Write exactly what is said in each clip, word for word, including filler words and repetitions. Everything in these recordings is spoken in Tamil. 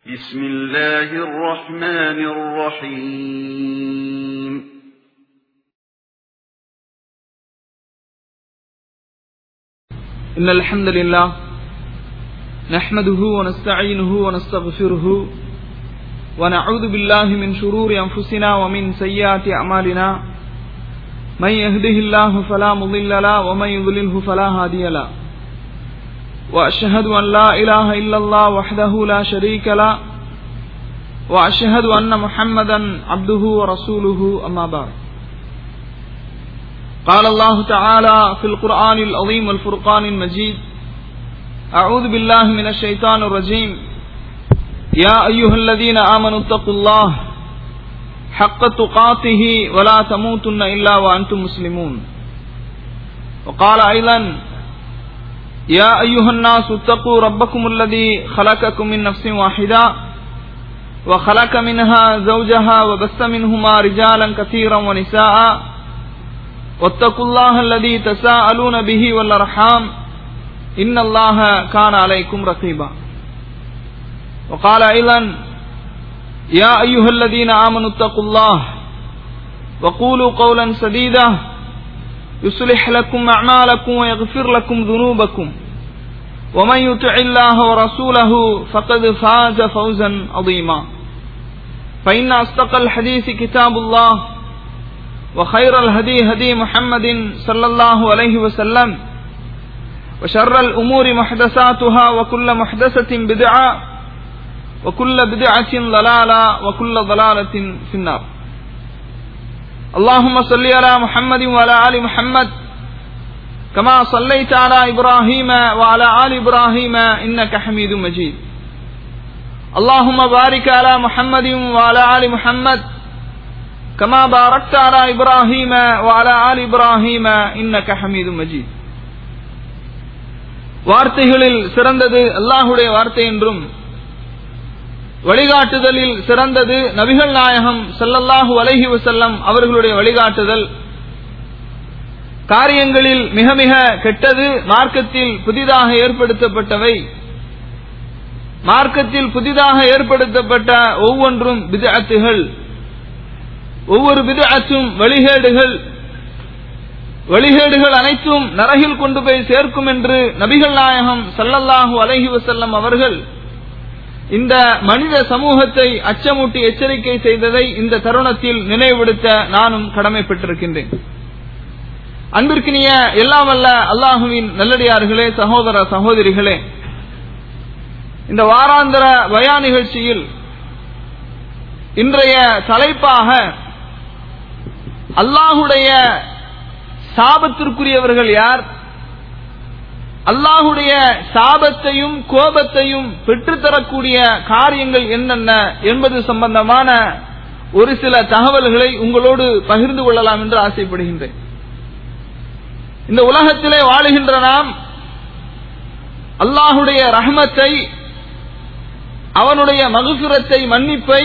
بسم الله الرحمن الرحيم إن الحمد لله نحمده ونستعينه ونستغفره ونعوذ بالله من شرور أنفسنا ومن سيئات أعمالنا من يهده الله فلا مضل له ومن يضلله فلا هادي له وأشهد أن لا إله إلا الله وحده لا شريك له وأشهد أن محمدا عبده ورسوله أما بعد قال الله تعالى في القرآن العظيم والفرقان المجيد أعوذ بالله من الشيطان الرجيم يا أيها الذين آمنوا اتقوا الله حق تقاته ولا تموتن إلا وأنتم مسلمون وقال أيضا يا أيها الناس اتقوا ربكم الذي خلقكم من نفس واحدة وخلق منها زوجها وبث منهما رجالا كثيرا ونساء واتقوا الله الذي تساءلون به والأرحام إن الله كان عليكم رقيبا وقال أيضا يا أيها الذين آمنوا اتقوا الله وقولوا قولا سديدا يصلح لكم أعمالكم ويغفر لكم ذنوبكم ومن يطع الله ورسوله فقد فاز فوزا عظيما فإن أصدق الحديث كتاب الله وخير الهدي هدي محمد صلى الله عليه وسلم وشر الأمور محدثاتها وكل محدثة بدعة وكل بدعة ضلالة وكل ضلالة في النار اللهم صل على محمد وعلى آل محمد كما صليت على إبراهيم وعلى آل إبراهيم إنك حميد مجيد اللهم بارك على محمد وعلى آل محمد كما باركت على إبراهيم وعلى آل إبراهيم إنك حميد مجيد வார்த்தைகளில் சிறந்தது அல்லாஹ்வுடைய வார்த்தை என்றும் வழிகாட்டுதலில் சிறந்தது நபிகள் நாயகம் ஸல்லல்லாஹு அலைஹி வஸல்லம் அவர்களுடைய வழிகாட்டுதல், காரியங்களில் மிக மிக கெட்டது மார்க்கத்தில் புதிதாக ஏற்படுத்தப்பட்டவை, மார்க்கத்தில் புதிதாக ஏற்படுத்தப்பட்ட ஒவ்வொன்றும் பித்அத்துகள், ஒவ்வொரு பித்அத்தும் வழிகேடுகள், வழிகேடுகள் அனைத்தும் நரகில் கொண்டு போய் சேர்க்கும் என்று நபிகள் நாயகம் ஸல்லல்லாஹு அலைஹி வஸல்லம் அவர்கள் இந்த மனித சமூகத்தை அச்சமூட்டி எச்சரிக்கை செய்ததை இந்த தருணத்தில் நினைவுபடுத்த நானும் கடமைப்பட்டிருக்கின்றேன். அன்பிற்கினிய எல்லாம் வல்ல அல்லாஹுவின் நல்லடியார்களே, சகோதர சகோதரிகளே, இந்த வாராந்திர பயான் நிகழ்ச்சியில் இன்றைய தலைப்பாக அல்லாஹுடைய சாபத்திற்குரியவர்கள் யார், அல்லாஹுடைய சாபத்தையும் கோபத்தையும் பெற்றுத்தரக்கூடிய காரியங்கள் என்னென்ன என்பது சம்பந்தமான ஒரு சில தகவல்களை உங்களோடு பகிர்ந்து கொள்ளலாம் என்று ஆசைப்படுகின்றேன். இந்த உலகத்திலே வாழுகின்ற நாம் அல்லாஹுடைய ரஹ்மத்தை, அவனுடைய மக்ஃபிரத்தை, மன்னிப்பை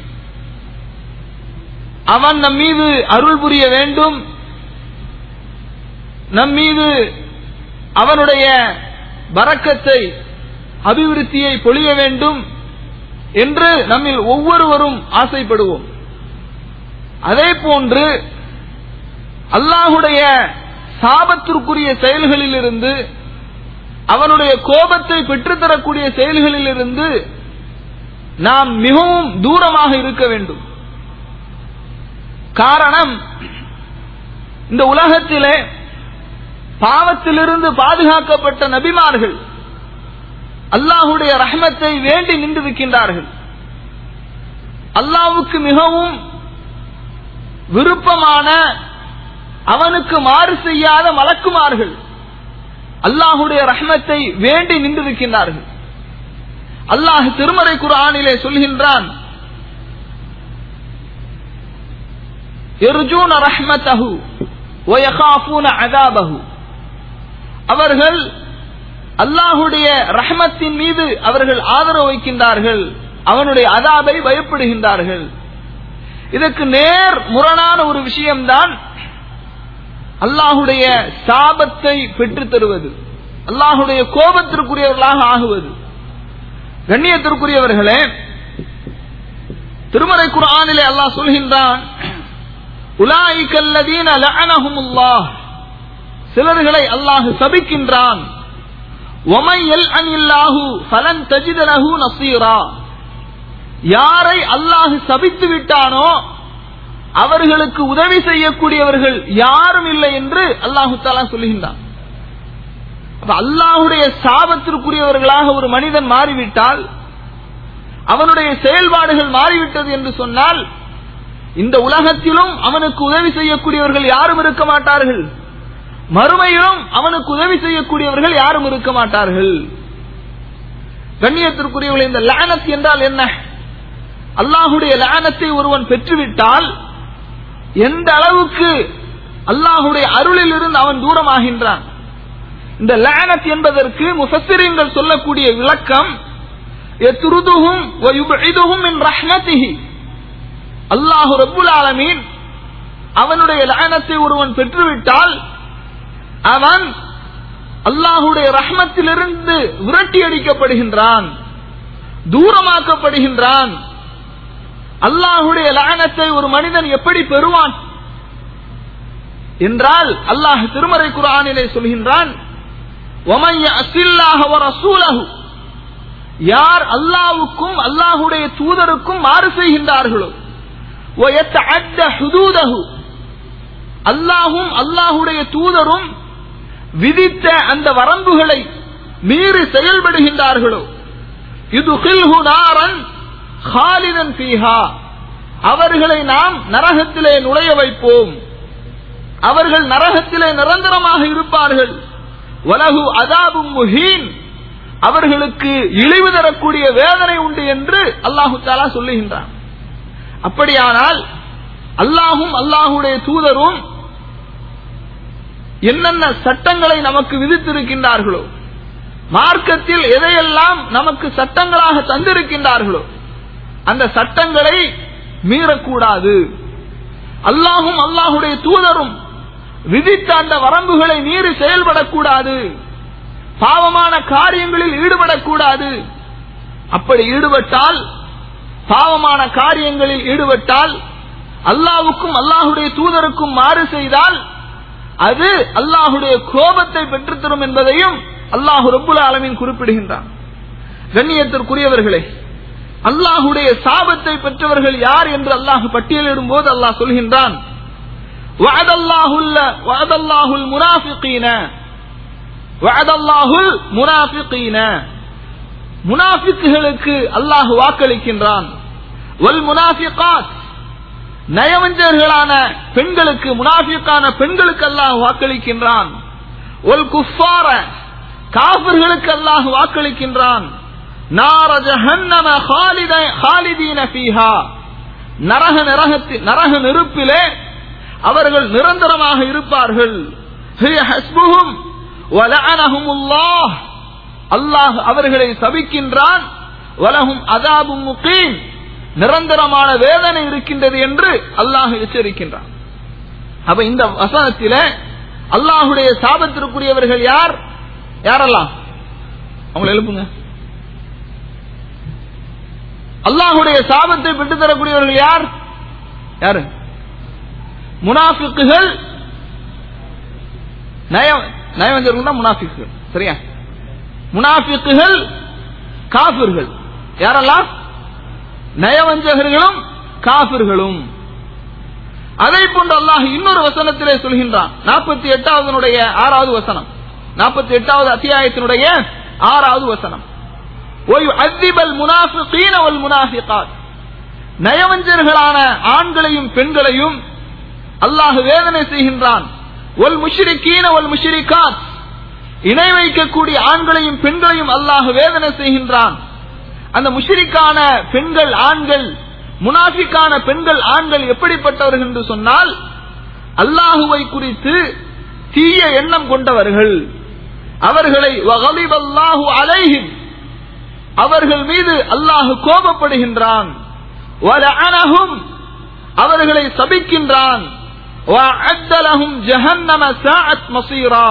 அவன் நம் மீது அருள் புரிய வேண்டும், நம் மீது அவனுடைய பரக்கத்தை, அபிவிருத்தியை பொழிய வேண்டும் என்று நம்மில் ஒவ்வொருவரும் ஆசைப்படுவோம். அதே போன்று அல்லாஹுடைய சாபத்திற்குரிய செயல்களிலிருந்து, அவனுடைய கோபத்தை பெற்றுத்தரக்கூடிய செயல்களிலிருந்து நாம் மிகவும் தூரமாக இருக்க வேண்டும். காரணம், இந்த உலகத்திலே பாவத்திலிருந்து பாதுகாக்கப்பட்ட நபிமார்கள் அல்லாஹுடைய ரஹ்மத்தை வேண்டி நின்றிருக்கின்றார்கள். அல்லாஹ்வுக்கு மிகவும் விருப்பமான, அவனுக்கு மாறு செய்யாத மலக்குமார்கள் அல்லாஹுடைய ரஹ்மத்தை வேண்டி நின்றிருக்கின்றார்கள். அல்லாஹ் திருமறை குர்ஆனிலே சொல்கின்றான், யர்ஜூன ரஹ்மத்தஹு வ யகாஃபூன அஸாபஹு. அவர்கள் அல்லாஹுடைய ரஹ்மத்தின் மீது அவர்கள் ஆதரவு வைக்கின்றார்கள், அவனுடைய அஸாபை பயப்படுகின்றார்கள். இதற்கு நேர் முரணான ஒரு விஷயம்தான் அல்லாஹுடைய சாபத்தை பெற்றுத் தருவது, அல்லாஹுடைய கோபத்திற்குரியவர்களாக ஆகுவது. கண்ணியத்திற்குரியவர்களே, திருமறை குர்ஆனிலே அல்லாஹ் சொல்கின்றான், உலாயிகல்லதீன லஅனஹுமுல்லாஹ், சிலர்களை அல்லாஹ் சபிக்கின்றான். வமை யல்அனில்லாஹு ஃபலன் தஜித லஹு நஸீரா, யாரை அல்லாஹ் சபித்து விட்டானோ அவர்களுக்கு உதவி செய்யக்கூடியவர்கள் யாரும் இல்லை என்று அல்லாஹு தஆலா சொல்கின்றான். அல்லாஹுடைய சாபத்திற்குரியவர்களாக ஒரு மனிதன் மாறிவிட்டால், அவனுடைய செயல்பாடுகள் மாறிவிட்டது என்று சொன்னால், இந்த உலகத்திலும் அவனுக்கு உதவி செய்யக்கூடியவர்கள் யாரும் இருக்க மாட்டார்கள், மறுமையிலும் அவனுக்கு உதவி செய்யக்கூடியவர்கள் யாரும் இருக்க மாட்டார்கள். கண்ணியத்திற்குரியவர்கள், இந்த லஅனத் என்றால் என்ன? அல்லாஹுடைய லஅனத்தை ஒருவன் பெற்றுவிட்டால் எந்த அளவுக்கு அல்லாஹுடைய அருளில் இருந்து அவன் தூரமாகின்றான். இந்த லஅனத் என்பதற்கு முஃபஸ்ஸிரீன்கள் சொல்லக்கூடிய விளக்கம், யத்ருதுஹும் வ யுப்இதுஹும் மின் ரஹ்மத்திஹி, அல்லாஹ் ரப்புல் ஆலமீன் அவனுடைய லஅனத்தை ஒருவன் பெற்றுவிட்டால் அவன் அல்லாஹுடைய ரஹ்மத்திலிருந்து விரட்டி அடிக்கப்படுகின்றான், தூரமாக்கப்படுகின்றான். அல்லாஹுடைய லஅனத்தை ஒரு மனிதன் எப்படி பெறுவான் என்றால், அல்லாஹ் திருமறை குர்ஆனிலே சொல்கின்றான், وَمَن يَعْصِ اللَّهَ وَرَسُولَهُ, யார் அல்லாஹ்வுக்கும் அல்லாஹுடைய தூதருக்கும் மாறு செய்கின்றார்களோ, وَيَتَعَدَّ حُدُودَهُ, அல்லாஹும் அல்லாஹுடைய தூதரும் விதித்த அந்த வரம்புகளை மீறி செயல்படுகின்றார்களோ, يُدْخِلْهُ نَارًا خَالِدًا فِيهَا, அவர்களை நாம் நரகத்திலே நுழைய வைப்போம், அவர்கள் நரகத்திலே நிரந்தரமாக இருப்பார்கள். வலஹு அதாபும் முஹீன், அவர்களுக்கு இழிவு தரக்கூடிய வேதனை உண்டு என்று அல்லாஹு தஆலா சொல்லுகின்றான். அப்படியானால் அல்லாஹும் அல்லாஹுடைய தூதரும் என்னென்ன சட்டங்களை நமக்கு விதித்திருக்கின்றார்களோ, மார்க்கத்தில் எதையெல்லாம் நமக்கு சட்டங்களாக தந்திருக்கின்றார்களோ அந்த சட்டங்களை மீறக்கூடாது. அல்லாஹும் அல்லாஹுடைய தூதரும் விதித்த அந்த வரம்புகளை மீறி செயல்படக்கூடாது, பாவமான காரியங்களில் ஈடுபடக்கூடாது. அப்படி ஈடுபட்டால், பாவமான காரியங்களில் ஈடுபட்டால், அல்லாஹ்வுக்கும் அல்லாஹுடைய தூதருக்கும் மாறு செய்தால் அது அல்லாஹுடைய கோபத்தை பெற்றுத்தரும் என்பதையும் அல்லாஹ் ரப்புல் ஆலமீன் குறிப்பிடுகின்றான். கண்ணியத்திற்குரியவர்களே, அல்லாஹுடைய சாபத்தை பெற்றவர்கள் யார் என்று அல்லாஹ் பட்டியலிடும் போது அல்லாஹ் சொல்கின்றான், وعد الله وعد الله المنافقين وعد الله المنافقين, முனாஃபிக்குகளுக்கு அல்லாஹ் வாக்களிக்கின்றான். வல் முனாஃபிகாத், நயவஞ்சர்களான பெண்களுக்கு, முனாஃபிக்கான பெண்களுக்கு அல்லாஹ் வாக்களிக்கின்றான். வல் குஃபார, காஃபிர்களுக்கு அல்லாஹ் வாக்களிக்கின்றான். நார ஜஹன்னம காலிதீன ஃபீஹா, நரக நரகத்தில் நரக நெருப்பிலே அவர்கள் நிரந்தரமாக இருப்பார்கள். ஹிய ஹஸ்புஹும் வ லஅனஹுமுல்லாஹ், அல்லாஹ் அவர்களை சபிக்கின்றான். வலஹும் அஸாபும் முகீம், நிரந்தரமான வேதனை இருக்கின்றது என்று அல்லாஹ் எச்சரிக்கின்றான். அப்ப இந்த வசனத்திலே அல்லாஹுடைய சாபத்திற்குரியவர்கள் யார்? யாரெல்லாம்? அவங்களை எழுப்புங்க. அல்லாஹுடைய சாபத்தை பெற்றுத் தரக்கூடியவர்கள் யார்? யாரு? முனாஃபிக்குகள், நயவஞ்சர்கள் தான் முனாஃபிக்குகள். சரியா? முனாஃபிக்குகள், காஃபிர்கள். யாரெல்லாம்? நயவஞ்சகர்களும் காஃபிர்களும். அதை போன்று அல்லாஹ் இன்னொரு வசனத்திலே சொல்கின்றான். நாற்பத்தி எட்டாவது ஆறாவது வசனம், நாற்பத்தி எட்டாவது அத்தியாயத்தினுடைய ஆறாவது வசனம், நயவஞ்சர்களான ஆண்களையும் பெண்களையும் அல்லாஹ் வேதனை செய்கின்றான். ஒல் முஷ்ரிகீன ஒல் முஷ்ரிகாத், இணை வைக்கக்கூடிய ஆண்களையும் பெண்களையும் அல்லாஹ் வேதனை செய்கின்றான். அந்த முஷ்ரிக்கான பெண்கள் ஆண்கள், முனாஃபிக்கான பெண்கள் ஆண்கள் எப்படிப்பட்டவர்கள் என்று சொன்னால், அல்லாஹுவை குறித்து தீய எண்ணம் கொண்டவர்கள். அவர்களை வகலிபல்லாஹு அலைஹிம், அவர்கள் மீது அல்லாஹ் கோபப்படுகின்றான். வலஅனஹும், அவர்களை சபிக்கின்றான். வஅஅத்த லஹும் ஜஹன்னம ஸாஅத் மஸீரா,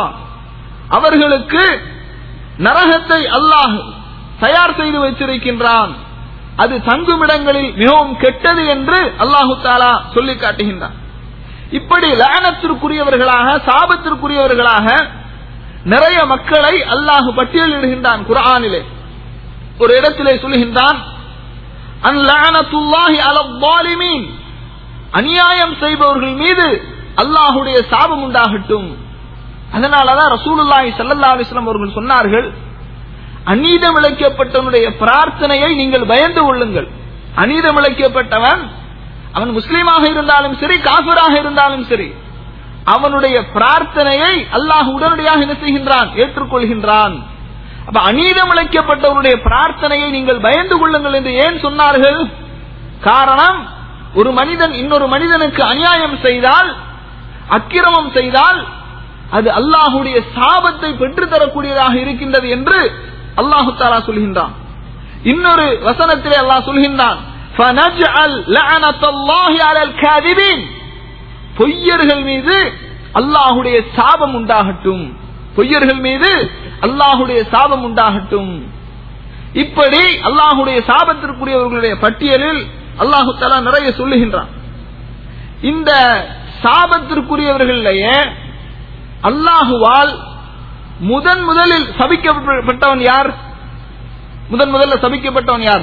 அவர்களுக்கு நரகத்தை அல்லாஹ் தயார் செய்து வைத்திருக்கின்றான். அது தங்குமிடங்களில் மிகவும் கெட்டது என்று அல்லாஹு தஆலா சொல்லி காட்டுகின்றான். இப்படி லஅனத்திற்குரியவர்களாக, சாபத்திற்குரியவர்களாக நிறைய மக்களை அல்லாஹ் பட்டியலிடுகின்றான் குர்ஆனிலே. ஒரு இடத்திலே சொல்கின்றான், அன் லஅனத்துல்லாஹி அலல் ஸாலிமீன், அநியாயம் செய்பவர்கள் மீது அல்லாஹ்வுடைய சாபம் உண்டாகட்டும். அதனாலதான் ரசூலுல்லாஹி ஸல்லல்லாஹு அலைஹி வஸல்லம் அவர்கள் சொன்னார்கள், அநீதம் இழைக்கப்பட்டவனுடைய பிரார்த்தனையை நீங்கள் பயந்து கொள்ளுங்கள். அநீதம் இழைக்கப்பட்டவன் அவன் முஸ்லீமாக இருந்தாலும் சரி, காஃபிராக இருந்தாலும் சரி, அவனுடைய பிரார்த்தனையை அல்லாஹ் உடனடியாக என்ன செய்கின்றான்? ஏற்றுக்கொள்கின்றான். அப்ப அநீதம் இழைக்கப்பட்டவனுடைய பிரார்த்தனையை நீங்கள் பயந்து கொள்ளுங்கள் என்று ஏன் சொன்னார்கள்? காரணம், ஒரு மனிதன் இன்னொரு மனிதனுக்கு அநியாயம் செய்தால், அக்கிரமம் செய்தால், அது அல்லாஹுடைய சாபத்தை பெற்றுத்தரக்கூடியதாக இருக்கின்றது என்று அல்லாஹு தஆலா சொல்கின்றான். இன்னொரு வசனத்திலே அல்லாஹ் சொல்கின்றான், فَنَجْعَلْ لَعْنَةَ اللَّهِ عَلَى الْكَاذِبِينَ, பொய்யர்கள் மீது அல்லாஹுடைய சாபம் உண்டாகட்டும், பொய்யர்கள் மீது அல்லாஹுடைய சாபம் உண்டாகட்டும். இப்படி அல்லாஹுடைய சாபத்திற்குரியவர்களுடைய பட்டியலில் அல்லாஹு தஆலா நிறைய சொல்லுகின்றான். இந்த சாபத்திற்குரியவர்களிலேயே அல்லாஹுவால் முதன் முதலில் சபிக்கப்பட்டவன் யார்? முதன் முதல்ல சபிக்கப்பட்டவன் யார்?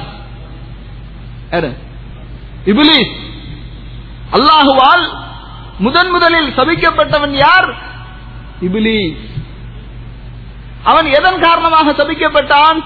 இப்லீஸ். அல்லாஹுவால் முதன் முதலில் சபிக்கப்பட்டவன் யார்? இப்லீஸ். அவன் எதன் காரணமாக சபிக்கப்பட்டான்?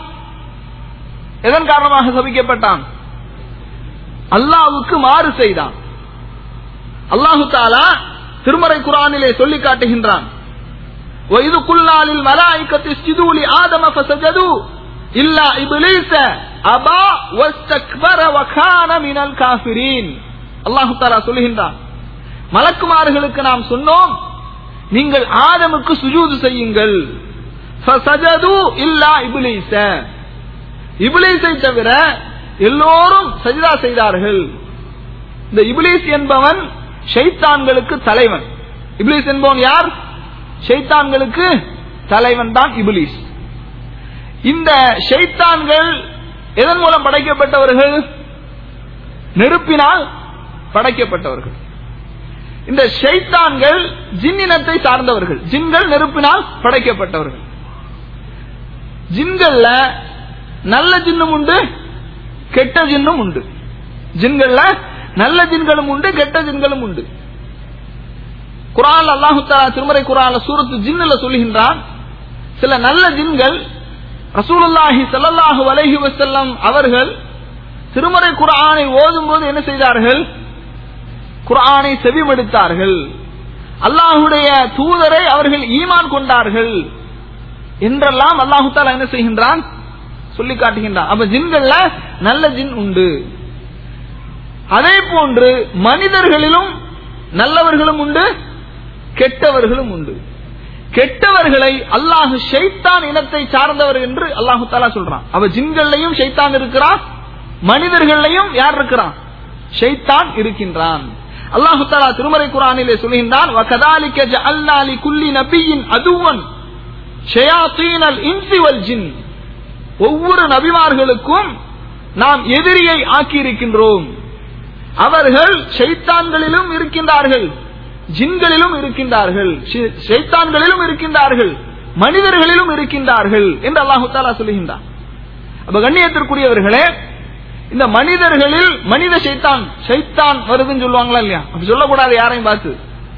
எதன் காரணமாக சபிக்கப்பட்டான்? அல்லாஹ்வுக்கு மாறு செய்தான். அல்லாஹு தஆலா திருமறை குர்ஆனிலே சொல்லி காட்டுகின்றான், وَإِذْ قُلْنَا لِلْمَلَائِكَةِ اسْجُدُوا لِآدَمَ فَسَجَدُوا إِلَّا إِبْلِيسَ أَبَى وَاسْتَكْبَرَ وَكَانَ مِنَ الْكَافِرِينَ. அல்லாஹு தஆலா சொல்லுகின்றான், மலக்குமார்களுக்கு நாம் சொன்னோம், நீங்கள் ஆதமுக்கு சுஜூது செய்யுங்கள். فَسَجَدُوا إِلَّا إِبْلِيسَ, இப்லீஸை தவிர எல்லோரும் சஜ்தா செய்தார்கள். இந்த இப்லீஸ் என்பவன் ஷைத்தான்களுக்கு தலைவன். இப்லீஸ் என்பவன் யார்? ஷைத்தான்களுக்கு தலைவன் தான் இப்லீஸ். இந்த ஷைத்தான்கள் எதன் மூலம் படைக்கப்பட்டவர்கள்? நெருப்பினால் படைக்கப்பட்டவர்கள். இந்த ஷைத்தான்கள் ஜின்னினத்தை சார்ந்தவர்கள். ஜின்கள் நெருப்பினால் படைக்கப்பட்டவர்கள். ஜின்கள்ல நல்ல ஜின்னும் உண்டு, கெட்ட ஜின்னும் உண்டு. ஜின்கள்ல நல்ல ஜின்களும் உண்டு, கெட்ட ஜின்களும் உண்டு. குர்ஆன்ல அல்லாஹ் தஆலா திருமறை குர்ஆன்ல சூரத்து ஜின்ல சொல்லுகின்றான், சில நல்ல ஜின்கள் ரசூலுல்லாஹி ஸல்லல்லாஹு அலைஹி வஸல்லம் அவர்கள் திருமறை குர்ஆனை ஓதும்போது என்ன செய்தார்கள்? குர்ஆனை செவிமடுத்தார்கள். அல்லாஹ்வுடைய தூதரை அவர்கள் ஈமான் கொண்டார்கள் என்றெல்லாம் அல்லாஹ் தஆலா என்ன செய்கின்றான்? சொல்லி காட்டுகின்றான். அப்ப ஜின்கள்ல நல்ல ஜின் உண்டு. அதே போன்று மனிதர்களிலும் நல்லவர்களும் உண்டு, கெட்டவர்களும் உண்டு. கெட்டவர்களை அல்லாஹ் ஷைத்தான் இனத்தை சார்ந்தவர் என்று அல்லாஹு தஆலா சொல்றான். அப்ப ஜின்கள்லையும் ஷைத்தான் இருக்கிறான், மனிதர்களையும் யார் இருக்கிறான்? ஷைத்தான் இருக்கின்றான். அல்லாஹு தஆலா திருமறை குர்ஆனிலே சொல்கின்றான், وَكَذَلِكَ جَعَلْنَا لِكُلِّ نَبِيٍّ عَدُوًّا شَيَاطِينَ الْإِنسِ وَالْجِنِّ, ஒவ்வொரு நபிமார்களுக்கும் நாம் எதிரியை ஆக்கி இருக்கின்றோம். அவர்கள் ஷைத்தான்களிலும் இருக்கின்றார்கள், ஜின்களிலும் இருக்கின்றார்கள், ஷைத்தான்களிலும் இருக்கின்றார்கள், மனிதர்களிலும் இருக்கின்றார்கள் என்று அல்லாஹு தஆலா சொல்லுகின்றார். அப்ப கண்ணியத்திற்குரியவர்களே, இந்த மனிதர்களில் மனித ஷைத்தான் ஷைத்தான் வருதுன்னு சொல்லுவாங்களா இல்லையா? அப்படி சொல்லக்கூடாது யாரையும் பார்த்து.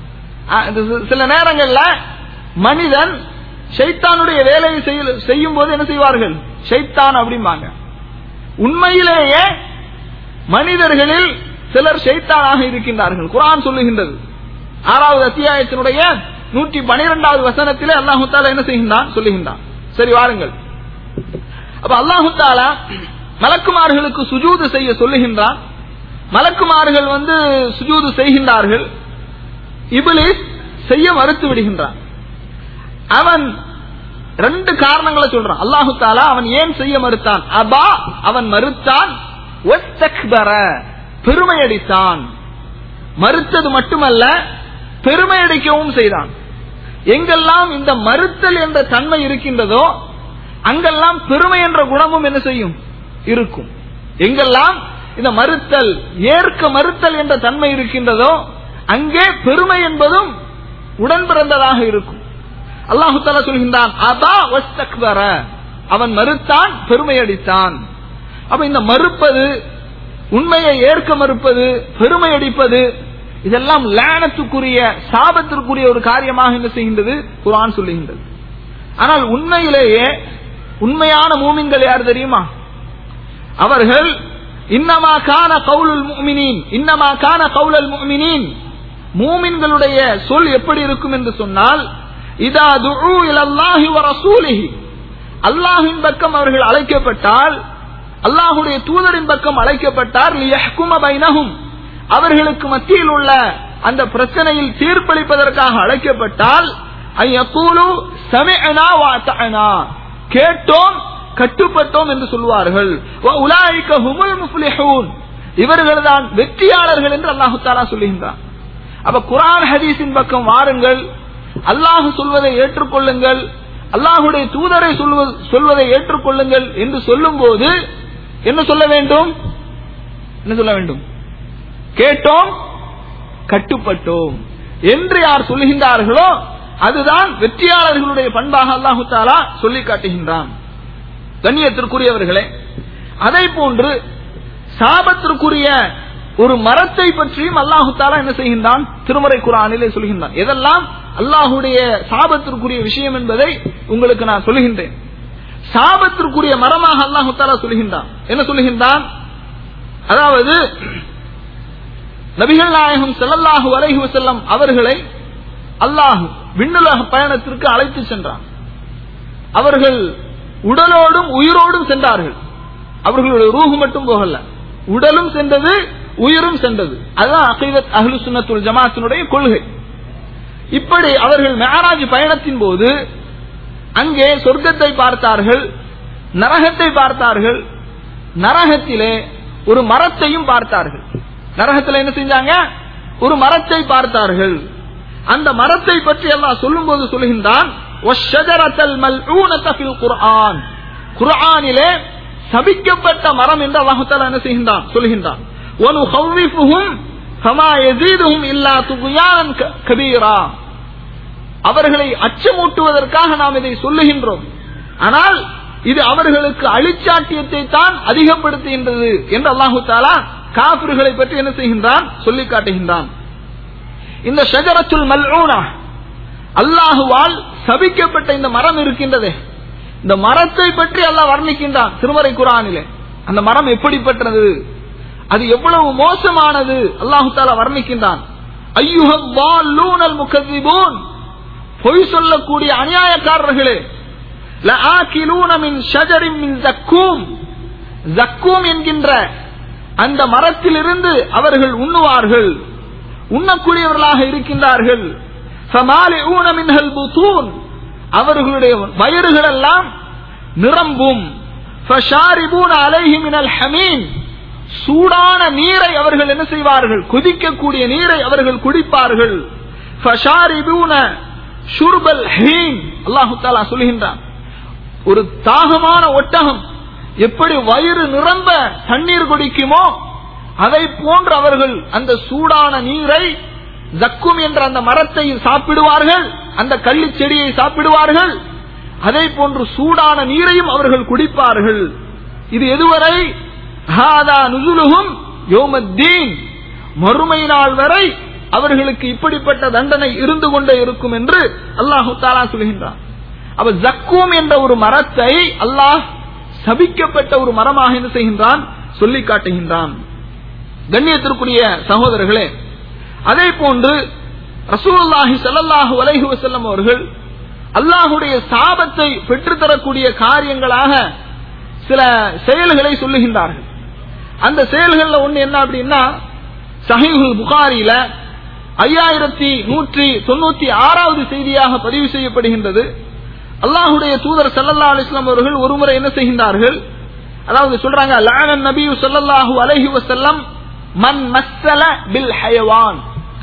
சில நேரங்கள்ல மனிதன் ஷைத்தானுடைய வேலையை செய்யும் போது என்ன செய்வார்கள்? ஷைத்தான் அப்படிம்பாங்க. உண்மையிலேயே மனிதர்களில் சிலர் ஷைத்தானாக இருக்கின்றார்கள். குர்ஆன் சொல்லுகின்றது. ஆறாவது அத்தியாயத்தினுடைய நூற்றி பனிரெண்டாவது வசனத்திலே அல்லாஹு தஆலா என்ன செய்கின்றான்? சொல்லுகின்றான். சரி வாருங்கள். அப்ப அல்லாஹு தஆலா மலக்குமார்களுக்கு சுஜூது செய்ய சொல்லுகின்றான். மலக்குமார்கள் வந்து சுஜூது செய்கின்றார்கள். இப்லீஸ் செய்ய மறுத்து விடுகின்றான். அவன் ரெண்டு காரணங்களை சொல்றான். அல்லாஹு தஆலா அவன் ஏன் செய்ய மறுத்தான்? அபா, அவன் மறுத்தான். வஸ்தக்பர, பெருமையடித்தான். மறுத்தது மட்டுமல்ல, பெருமையடிக்கவும் செய்தான். எங்கெல்லாம் இந்த மறுத்தல் என்ற தன்மை இருக்கின்றதோ அங்கெல்லாம் பெருமை என்ற குணமும் என்ன செய்யும்? இருக்கும். எங்கெல்லாம் இந்த மறுத்தல், ஏற்க மறுத்தல் என்ற தன்மை இருக்கின்றதோ அங்கே பெருமை என்பதும் உடன் பிறந்ததாக இருக்கும். அல்லாஹு தஆலா சொல்கின்றான், அபா வஸ்தக்பர, அவன் மறுத்தான், பெருமை அடித்தான். அப்ப இந்த மறுப்பது, உண்மையை ஏற்க மறுப்பது, பெருமை அடிப்பது, இதெல்லாம் லானத்துக்குரிய, சாபத்திற்குரிய ஒரு காரியமாக என்ன செய்கின்றது, குர்ஆன் சொல்லுகின்றது. ஆனால் உண்மையிலேயே உண்மையான மூமின்கள் யார் தெரியுமா? அவர்கள் இன்னமா கான கவுலுல் முஃமினீன், இன்னமா கான கவுலுல் முஃமினீன், மூமின்களுடைய சொல் எப்படி இருக்கும் என்று சொன்னால், இதா துஉ இலல்லாஹி வ ரசூலிஹி, அல்லாஹ்வின் பக்கம் அவர்கள் அழைக்கப்பட்டால், அல்லாஹ்வுடைய தூதரின் பக்கம் அழைக்கப்பட்டார், லியஹ்கும பைனஹும், அவர்களுக்கு மத்தியில் உள்ள அந்த பிரச்சனையில் தீர்ப்பளிப்பதற்காக அழைக்கப்பட்டால், ஐயகூலு சமிஅனா வ அத்தஅனா, கேட்டோம் கட்டுப்பட்டோம் என்று சொல்வார்கள். வ உலாயிக ஹுமுல் முஃப்லிஹூன், இவர்கள்தான் வெற்றியாளர்கள் என்று அல்லாஹ் தஆலா சொல்லுகின்றான். அப்ப குர்ஆன் ஹதீஸின் பக்கம் வாருங்கள், அல்லாஹ் சொல்வதை ஏற்றுக்கொள்ளுங்கள், அல்லாஹ்வுடைய தூதரை சொல்வதை ஏற்றுக்கொள்ளுங்கள் என்று சொல்லும் போது என்ன சொல்ல வேண்டும்? என்ன சொல்ல வேண்டும்? கேட்டோம் கட்டுப்பட்டோம் என்று யார் சொல்லுகின்றார்களோ அதுதான் வெற்றியாளர்களுடைய பண்பாக அல்லாஹ் தஆலா சொல்லி காட்டுகின்றான். கண்ணியத்திற்குரியவர்களே, அதை போன்று சாபத்திற்குரிய ஒரு மரத்தை பற்றியும் அல்லாஹ் தஆலா என்ன செய்கின்றான்? திருமறை குர்ஆனிலே சொல்கின்றான். எதெல்லாம் அல்லாஹ்வுடைய சாபத்திற்குரிய விஷயம் என்பதை உங்களுக்கு நான் சொல்லுகின்றேன். சாபத்திற்குரிய மரமாக அல்லாஹ் தஆலா சொல்கின்றான். என்ன சொல்லுகின்றான்? அதாவது நபிகள் நாயகம் ஸல்லல்லாஹு அலைஹி வஸல்லம் அவர்களை அல்லாஹ் விண்ணுலக பயணத்திற்கு அழைத்து சென்றான். அவர்கள் உடலோடும் உயிரோடும் சென்றார்கள். அவர்களுடைய ரூஹ் மட்டும் போகல, உடலும் சென்றது, உயிரும் சென்றது. அதுதான் அகீதத் அஹ்லுஸ் சுன்னத் வல் ஜமாஅத்தினுடைய கொள்கை. இப்படி அவர்கள் மிஅராஜ் பயணத்தின் போது அங்கே சொர்க்கத்தை பார்த்தார்கள், நரகத்தை பார்த்தார்கள். நரகத்திலே ஒரு மரத்தையும் பார்த்தார்கள். நரகத்தில் என்ன செஞ்சாங்க? ஒரு மரத்தை பார்த்தார்கள். அந்த மரத்தை பற்றி அல்லாஹ் சொல்லும்போது சொல்லுகின்றான், வஷ்ஷஜரத்தல் மல்ஊனத ஃபில் குர்ஆன், குர்ஆனிலே சபிக்கப்பட்ட மரம் என்று அல்லாஹ் தஆலா என்ன செய்கின்றான்? சொல்லுகின்றான். வனுஹவ்விஃபுஹும் ஃபமா யஸீதுஹும் இல்லா துக்யானன் கபீரா, அவர்களை அச்சமூட்டுவதற்காக நாம் இதை சொல்லுகின்றோம், ஆனால் இது அவர்களுக்கு அழிச்சாட்டியத்தை தான் அதிகப்படுத்துகின்றது என்று அல்லாஹ் தஆலா காஃபிர்களை பற்றி என்ன செய்கின்றான்? சொல்லி காட்டுகின்றான். இந்த ஷஜரத்துல் மல்ஊனா, அல்லாஹுவால் சபிக்கப்பட்ட இந்த மரம் இருக்கின்றதே, இந்த மரத்தை பற்றி அல்லாஹ் வர்ணிக்கின்றான் திருமறை குர்ஆனிலே. அந்த மரம் எப்படிப்பட்டது, அது எவ்வளவு மோசமானது அல்லாஹ் தஆலா வர்ணிக்கின்றான். அய்யுஹல் வால்லூனல் முகذிபூன், பொய் சொல்லக்கூடிய அநியாயக்காரர்களே, லஆகிலூன மின் ஷஜரின் மின் ஜக்கூம், ஜக்கூம் என்கின்ற அந்த மரத்திலிருந்து அவர்கள் உண்ணுவார்கள், உண்ணக்கூடியவர்களாக இருக்கின்றார்கள். ஃபமாலிஊன மின்ஹல் புதூன், அவர்களுடைய வயிறுகள் எல்லாம் நிரம்பும். ஃபஷாரிபூன அலைஹி மினல் ஹமீம், சூடான நீரை அவர்கள் என்ன செய்வார்கள்? கொதிக்கக்கூடிய நீரை அவர்கள் குடிப்பார்கள். ஃபஷாரிபூன ஷுர்பல் ஹீம், அல்லாஹ் தஆலா சொல்கின்றான், ஒரு தாகமான ஒட்டகம் எப்படி வயிறு நிரம்ப தண்ணீர் குடிக்குமோ அதை போன்று அவர்கள் அந்த சூடான நீரை, ஜக்கும் என்ற அந்த மரத்தை சாப்பிடுவார்கள், அந்த கள்ளி செடியை சாப்பிடுவார்கள், அதே போன்று சூடான நீரையும் அவர்கள் குடிப்பார்கள். இது எதுவரை? ஹாதா நுஸுலுஹும் யௌமத்தீன், மறுமை நாள் வரை அவர்களுக்கு இப்படிப்பட்ட தண்டனை இருந்து கொண்டே இருக்கும் என்று அல்லாஹ் தஆலா சொல்கின்றான். அப்ப ஜக்கூம் என்ற ஒரு மரத்தை அல்லாஹ் சபிக்கப்பட்ட ஒரு மரமாக என்ன செய்கின்றான்? சொல்லி காட்டுகின்றான். கண்ணியத்திற்குரிய சகோதரர்களே, அதே போன்று ரசூலுல்லாஹி ஸல்லல்லாஹு அலைஹி வஸல்லம் அவர்கள் அல்லாஹ்வுடைய சாபத்தை பெற்றுத்தரக்கூடிய காரியங்களாக சில செயல்களை சொல்லுகின்றார்கள். அந்த செயல்கள்ல ஒண்ணு என்ன அப்படின்னா, சஹீஹுல் புகாரியில ஐயாயிரத்தி நூற்றி தொண்ணூத்தி ஆறாவது செய்தியாக பதிவு செய்யப்படுகின்றது. அல்லாஹ்வுடைய தூதர் ஸல்லல்லாஹு அலைஹி வஸல்லம் அவர்கள் ஒருமுறை என்ன செய்கின்றார்கள்? அதாவது சொல்றாங்க, லஅனன் நபியு ஸல்லல்லாஹு அலைஹி வஸல்லம் மன் மஸ்ஸல பில் ஹயவான்,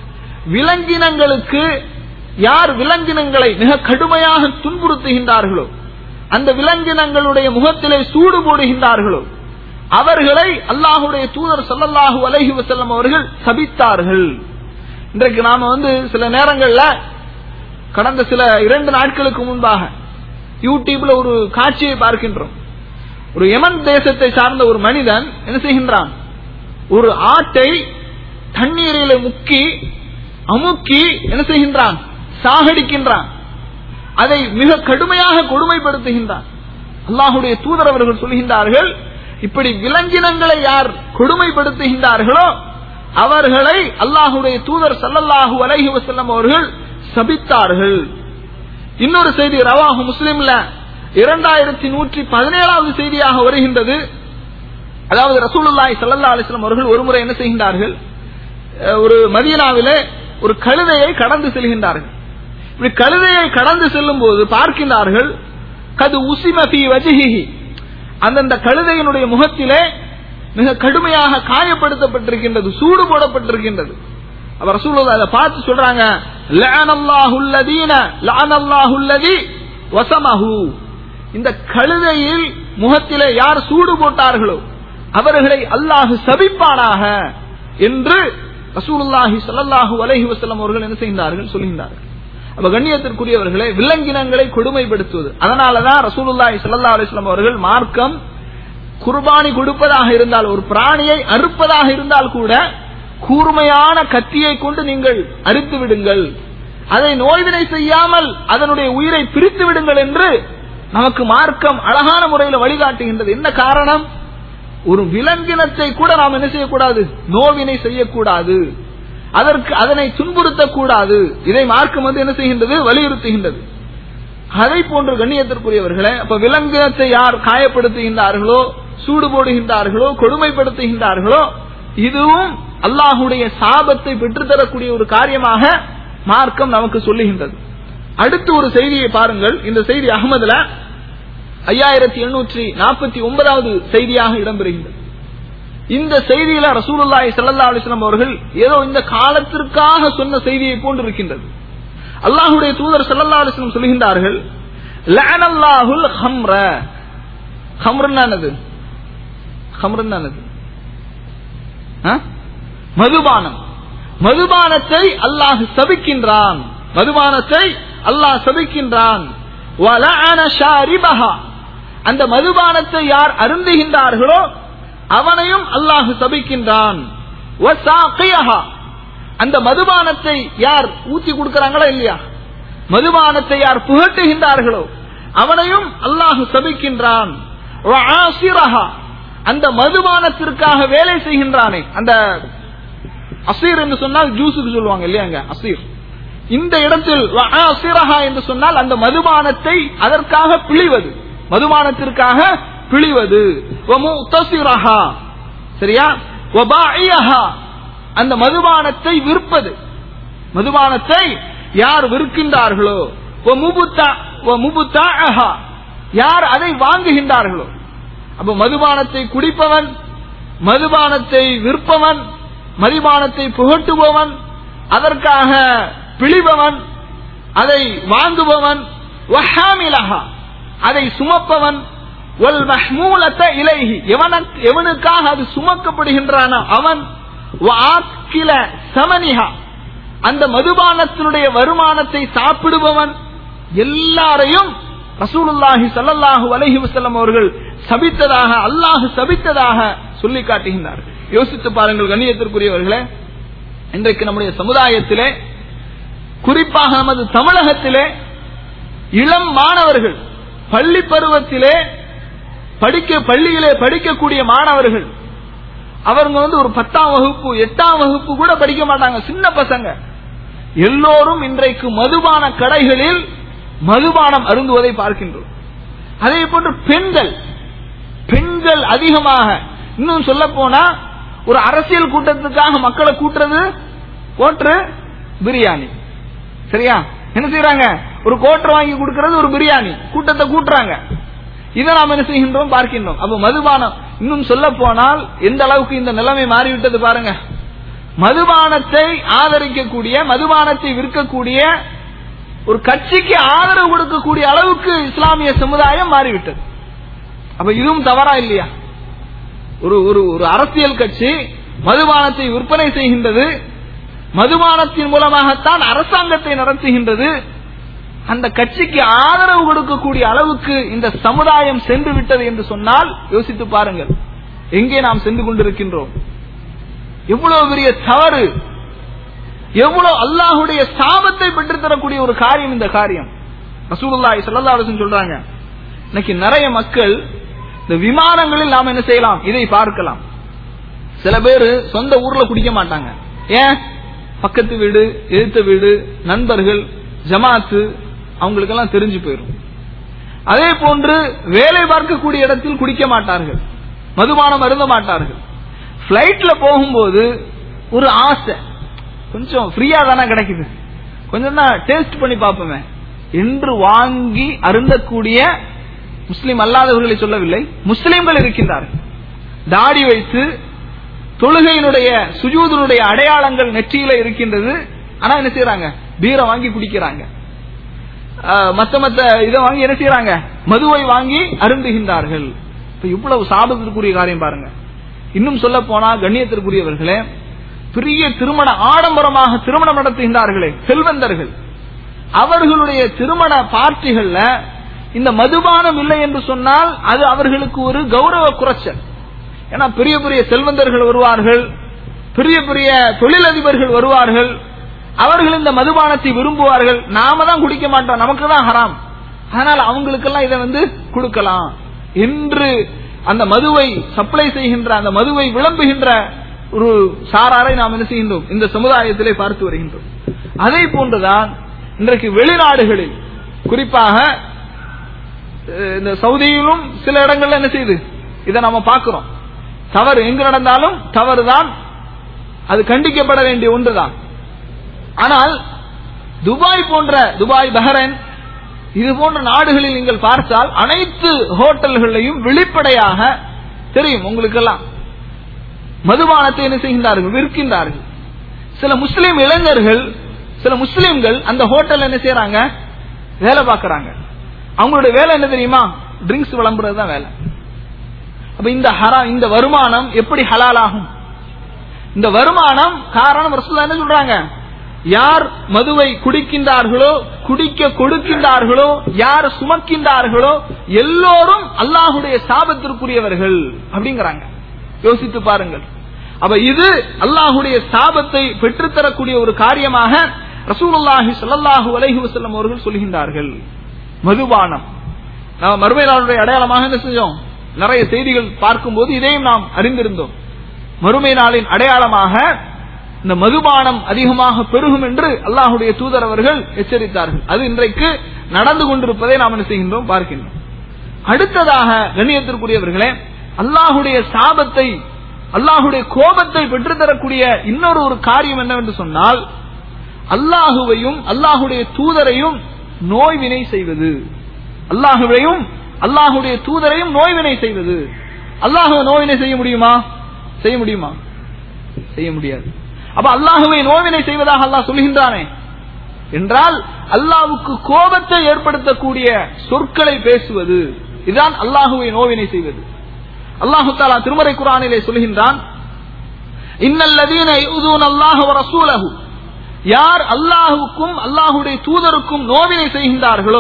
விலங்கினங்களுக்கு யார் விலங்கினங்களை மிக கடுமையாக துன்புறுத்துகின்றார்களோ, அந்த விலங்கினங்களுடைய முகத்திலே சூடு போடுகின்றார்களோ, அவர்களை அல்லாஹுடைய தூதர் ஸல்லல்லாஹு அலைஹி வஸல்லம் அவர்கள் சபித்தார்கள். இன்றைக்கு நாம வந்து சில நேரங்கள்ல கடந்த சில இரண்டு நாட்களுக்கு முன்பாக யூடியூப்ல ஒரு காட்சியை பார்க்கின்றோம். ஒரு யமன் தேசத்தை சார்ந்த ஒரு மனிதன் என்ன செய்கின்றான், ஒரு ஆட்டை தண்ணீரில முக்கி அமுக்கி என்ன செய்கின்றான், சாகடிக்கின்றான். அதை மிக கடுமையாக கொடுமைப்படுத்துகின்றான். அல்லாஹுடைய தூதர் அவர்கள் சொல்கின்றார்கள், இப்படி விலங்கினங்களை யார் கொடுமைப்படுத்துகின்றார்களோ அவர்களை அல்லாஹுடைய தூதர் ஸல்லல்லாஹு அலைஹி வஸல்லம் அவர்கள் சபித்தார்கள். இன்னொரு செய்தி ரவாஹு முஸ்லிம்ல இரண்டாயிரத்தி நூற்றி பதினேழாவது செய்தியாக வருகின்றது. அதாவது ரசூலுல்லாஹி ஸல்லல்லாஹு அலைஹி வஸல்லம் அவர்கள் ஒருமுறை என்ன செய்கின்றார்கள், ஒரு மதீனாவிலே ஒரு கழுதையை கடந்து செல்கின்றார்கள். இப்படி கழுதையை கடந்து செல்லும் போது பார்க்கின்றார்கள், கது உசிம ஃபீ வஜ்ஹிஹி, அந்தந்த கழுதையினுடைய முகத்திலே மிக கடுமையாக காயப்படுத்தப்பட்டிருக்கின்றது, சூடு போடப்பட்டிருக்கின்றது. அப்ப ரசூலுல்லாஹ் அதை பார்த்து சொல்றாங்க, லஅனல்லாஹுல் லதீன லஅனல்லாஹுல் லதீ வஸமஹு, இந்த கழுதையில் முகத்திலே யார் சூடு போட்டார்களோ அவர்களை அல்லாஹ் சபிப்பானாக என்று ரசூலுல்லாஹி ஸல்லல்லாஹு அலைஹி வஸல்லம் அவர்கள் என்ன செய்கிறார்கள் சொல்கிறார்கள். அப்ப கண்ணியத்திற்குரியவர்களே, விலங்கினங்களை கொடுமைப்படுத்துவது, அதனாலதான் ரசூலுல்லாஹி ஸல்லல்லாஹு அலைஹி வஸல்லம் அவர்கள் மார்க்கம் குர்பானி கொடுப்பதாக இருந்தால், ஒரு பிராணியை அறுப்பதாக இருந்தால் கூட கூர்மையான கத்தியை கொண்டு நீங்கள் அறுத்து விடுங்கள், அதை நோய்வினை செய்யாமல் அதனுடைய உயிரை பிரித்து விடுங்கள் என்று நமக்கு மார்க்கம் அழகான முறையில் வழிகாட்டுகின்றது. என்ன காரணம், ஒரு விலங்கினத்தை கூட நாம் என்ன செய்யக்கூடாது, நோவினை செய்யக்கூடாது, அதற்கு அதனை துன்புறுத்தக்கூடாது. இதை மார்க்கம் வந்து என்ன செய்கின்றது, வலியுறுத்துகின்றது. அதை போன்று கண்ணியத்திற்குரியவர்களே, அப்ப விலங்கினத்தை யார் காயப்படுத்துகின்றார்களோ, சூடு போடுகின்றார்களோ, கொடுமைப்படுத்துகின்றார்களோ, இதுவும் அல்லாஹுடைய சாபத்தை பெற்றுத்தரக்கூடிய ஒரு காரியமாக மார்க்கம் நமக்கு சொல்லுகின்றது. அடுத்து ஒரு செய்தியை பாருங்கள். இந்த செய்தி அஹ்மதுல ஐயாயிரத்தி எண்ணூற்றி நாற்பத்தி ஒன்பதாவது செய்தியாக இடம்பெறுகின்றது. இந்த செய்தியில ரசூலுல்லாஹி ஸல்லல்லாஹு அலைஹி வஸல்லம் அவர்கள் ஏதோ இந்த காலத்திற்காக சொன்ன செய்தியை போன்று இருக்கின்றது. அல்லாஹுடைய தூதர் ஸல்லல்லாஹு அலைஹி வஸல்லம் சொல்கின்றார்கள், லஅனல்லாஹுல் ஹம்ர, ஹம்ரன்னானது ஹம்ரன்னானது மதுபானம், மதுபானத்தை அல்லாஹ் சபிக்கின்றான், மதுபானத்தை அல்லாஹ் சபிக்கின்றான். வலஅன ஷாரிபஹா, அந்த மதுபானத்தை யார் அருந்துகின்றார்களோ அவனையும் அல்லாஹ் சபிக்கின்றான். வஸாகியஹா, அந்த மதுபானத்தை யார் ஊத்தி கொடுக்கறாங்களா இல்லையா, மதுபானத்தை யார் புகட்டுகின்றார்களோ அவனையும் அல்லாஹ் சபிக்கின்றான். வஆசிரஹா, அந்த மதுபானத்திற்காக வேலை செய்கின்றானே, அந்த அசீர் என்று சொன்னால் ஜூஸுக்கு சொல்லுவாங்க இல்லையாங்க, அசீர். இந்த இடத்தில் வஆசிரஹா என்று சொன்னால் அந்த மதுபானத்தை அதற்காக பிழிவது, மதுபானத்திற்காக பிழிவது. வமுத்தசிரஹா, சரியா, வபாயிஹா, அந்த மதுபானத்தை விற்பது, மதுபானத்தை யார் விற்கின்றார்களோ, வமுபுத்தா வமுபுத்தாஹா, யார் அதை வாங்குகின்றார்களோ. அப்ப மதுபானத்தை குடிப்பவன், மதுபானத்தை விற்பவன், மதுபானத்தை புகட்டுபவன், அதற்காக பிழிபவன், அதை வாங்குபவன், வஹாமிலஹா, அதை சுமப்பவன், வல் மஹ்மூலத இலைஹி, எவனுக்காக அது சுமக்கப்படுகின்றானோ அவன், வஆக்கில ஸமனிஹா, அந்த மதுபானத்தினுடைய வருமானத்தை சாப்பிடுபவன், எல்லாரையும் ரசூலுல்லாஹி ஸல்லல்லாஹு அலைஹி வஸல்லம் அவர்கள் சபித்ததாக, அல்லாஹ் சபித்ததாக சொல்லி காட்டுகின்றார்கள். யோசித்து பாருங்கள் கண்ணியத்திற்குரியவர்களே, இன்றைக்கு நம்முடைய சமுதாயத்திலே, குறிப்பாக நமது தமிழகத்திலே இளம் மாணவர்கள், பள்ளி பருவத்திலே படிக்க பள்ளியிலே படிக்கக்கூடிய மாணவர்கள், அவங்க வந்து ஒரு பத்தாம் வகுப்பு எட்டாம் வகுப்பு கூட படிக்க மாட்டாங்க, சின்ன பசங்க எல்லோரும் இன்றைக்கு மதுபான கடைகளில் மதுபானம் அருந்துவதை பார்க்கின்றோம். அதே போன்று பெண்கள் பெண்கள் அதிகமாக, இன்னும் சொல்ல போனா ஒரு அரசியல் கூட்டத்துக்காக மக்களை கூட்டுறது கோட்ரு பிரியாணி, சரியா, என்ன செய்யறாங்க, ஒரு கோட்டர் வாங்கி கொடுக்கிறது ஒரு பிரியாணி, கூட்டத்தை கூட்டுறாங்க. இதை நாம் என்ன செய்கின்றோம், பார்க்கின்றோம். அப்ப மதுபானம், இன்னும் சொல்ல போனால் எந்த அளவுக்கு இந்த நிலைமை மாறிவிட்டது பாருங்க. மதுபானத்தை ஆதரிக்கக்கூடிய, மதுபானத்தை விற்கக்கூடிய ஒரு கட்சிக்கு ஆதரவு கொடுக்கக்கூடிய அளவுக்கு இஸ்லாமிய சமுதாயம் மாறிவிட்டது. அப்ப இதுவும் தவறா இல்லையா? ஒரு ஒரு அரசியல் கட்சி மதுபானத்தை விற்பனை செய்கின்றது, மதுபானத்தின் மூலமாகத்தான் அரசாங்கத்தை நடத்துகின்றது. அந்த கட்சிக்கு ஆதரவு கொடுக்கக்கூடிய அளவுக்கு இந்த சமுதாயம் சென்று விட்டது என்று சொன்னால் யோசித்து பாருங்கள், எங்கே நாம் சென்று கொண்டிருக்கின்றோம். எவ்வளவு பெரிய தவறு, எவ்வளவு அல்லாஹுடைய சாபத்தை பெற்றுத்தரக்கூடிய ஒரு காரியம் இந்த காரியம். ரசூலுல்லாஹி ஸல்லல்லாஹு அலைஹி வஸல்லம் சொல்றாங்க, இன்னைக்கு நிறைய மக்கள் இந்த விமானங்களில் நாம் என்ன செய்யலாம், இதை பார்க்கலாம். சில பேர் சொந்த ஊர்ல குடிக்க மாட்டாங்க. ஏன்? பக்கத்து வீடு, எதிர்த்த வீடு, நண்பர்கள், ஜமாத்து, அவங்களுக்கெல்லாம் தெரிஞ்சு போயிடும். அதே போன்று வேலை பார்க்கக்கூடிய இடத்தில் குடிக்க மாட்டார்கள், மதுபானம் அருந்த மாட்டார்கள். பிளைட்ல போகும்போது ஒரு ஆசை, கொஞ்சம் ஃப்ரீயா தானே கிடைக்குது, கொஞ்சம் தான் டேஸ்ட் பண்ணி பார்ப்போமே என்று வாங்கி அருந்தக்கூடிய முஸ்லிம் அல்லாதவர்களை சொல்லவில்லை, முஸ்லிம்கள் இருக்கின்றார்கள். தாடி வைத்து தொழுகையினுடைய சுஜூதினுடைய அடையாளங்கள் நெற்றியில இருக்கின்றது. ஆனா என்ன செய்யறாங்க, பீரை வாங்கி குடிக்கிறாங்க, மத்த மத்த இதை வாங்கி என்ன செய்யறாங்க, மதுவை வாங்கி அருந்துகின்றார்கள். இவ்வளவு சாபத்திற்குரிய காரியம் பாருங்க. இன்னும் சொல்ல போனா கண்ணியத்திற்குரியவர்களே, பெரிய திருமண ஆடம்பரமாக திருமணம் நடத்துகின்றார்களே செல்வந்தர்கள், அவர்களுடைய திருமண பார்ட்டிகள்ல இந்த மதுபானம் இல்லை என்று சொன்னால் அது அவர்களுக்கு ஒரு கௌரவ குறைச்சல். ஏன்னா பெரிய பெரிய செல்வந்தர்கள் வருவார்கள், பெரிய பெரிய தொழிலதிபர்கள் வருவார்கள், அவர்கள் இந்த மதுபானத்தை விரும்புவார்கள். நாம தான் குடிக்க மாட்டோம், நமக்கு தான் ஹராம், அதனால அவங்களுக்கெல்லாம் இதை வந்து கொடுக்கலாம் என்று அந்த மதுவை சப்ளை செய்கின்ற, அந்த மதுவை விளம்புகின்ற ஒரு சாராரை நாம் என்ன செய்கின்றோம், இந்த சமுதாயத்திலே பார்த்து வருகின்றோம். அதே போன்றுதான் இன்றைக்கு வெளிநாடுகளில், குறிப்பாக இந்த சவுதியிலும் சில இடங்கள்ல என்ன செய்யுது, இதை நாம பார்க்கிறோம். தவறு எங்கு நடந்தாலும் தவறுதான், அது கண்டிக்கப்பட வேண்டிய ஒன்றுதான். ஆனால் துபாய் போன்ற, துபாய், பஹ்ரைன், இது போன்ற நாடுகளில் நீங்கள் பார்த்தால் அனைத்து ஹோட்டல்களையும் வெளிப்படையாக தெரியும் உங்களுக்கெல்லாம், மதுபானத்தை என்ன செய்கின்றார்கள், விற்கின்றார்கள். சில முஸ்லிம் இளைஞர்கள், சில முஸ்லிம்கள் அந்த ஹோட்டல் என்ன செய்யறாங்க, வேலை பார்க்கறாங்க. அவங்களுடைய வேலை என்ன தெரியுமா, ட்ரிங்க்ஸ் விளம்புறதுதான் வேலை. அப்ப இந்த ஹராம், இந்த வருமானம் எப்படி ஹலால் ஆகும்? இந்த வருமானம் காரணம் ரசூலுல்லாஹ் என்ன சொல்றாங்க, யார் மதுவை குடிக்கின்றார்களோ, குடிக்க கொடுக்கின்றார்களோ, யார் சுமக்கின்றார்களோ எல்லோரும் அல்லாஹுடைய சாபத்திற்குரியவர்கள் அப்படிங்கிறாங்க. யோசித்து பாருங்கள். அப்ப இது அல்லாஹுடைய சாபத்தை பெற்றுத்தரக்கூடிய ஒரு காரியமாக ரசூலுல்லாஹி ஸல்லல்லாஹு அலைஹி வஸல்லம் அவர்கள் சொல்கின்றார்கள். மதுபானம் நாம் மறுமை நாளுடைய அடையாளமாக என்ன செஞ்சோம், நிறைய செய்திகள் பார்க்கும்போது இதையும் நாம் அறிந்திருந்தோம். மறுமை நாளின் அடையாளமாக இந்த மதுபானம் அதிகமாக பெருகும் என்று அல்லாஹுடைய தூதர் அவர்கள் எச்சரித்தார்கள். அது இன்றைக்கு நடந்து கொண்டிருப்பதை நாம் என்ன செய்கின்றோம், பார்க்கின்றோம். அடுத்ததாக கண்ணியத்திற்குரியவர்களே, அல்லாஹுடைய சாபத்தை, அல்லாஹுடைய கோபத்தை பெற்றுத்தரக்கூடிய இன்னொரு ஒரு காரியம் என்னவென்று சொன்னால், அல்லாஹுவையும் அல்லாஹுடைய தூதரையும் நோய்வினை செய்வது. அல்லாஹுவையும் அல்லாஹுடைய தூதரையும் நோய்வினை செய்வது. அல்லாஹுவை நோய்வினை செய்ய முடியுமா? செய்ய முடியுமா? செய்ய முடியாது. அப்ப அல்லாஹுவை நோய்வினை செய்வதாக அல்லாஹ் சொல்கின்றானே என்றால், அல்லாஹ்வுக்கு கோபத்தை ஏற்படுத்தக்கூடிய சொற்களை பேசுவது, இதுதான் அல்லாஹுவை நோய்வினை செய்வது. அல்லாஹு தஆலா திருமறை குர்ஆனிலே சொல்கின்றான், இன்னல்லதீன யுஸூன அல்லாஹ வ ரசூலஹு, யார் அல்லாஹ்வுக்கும் அல்லாஹ்வுடைய தூதருக்கும் நோவினை செய்கின்றார்களோ,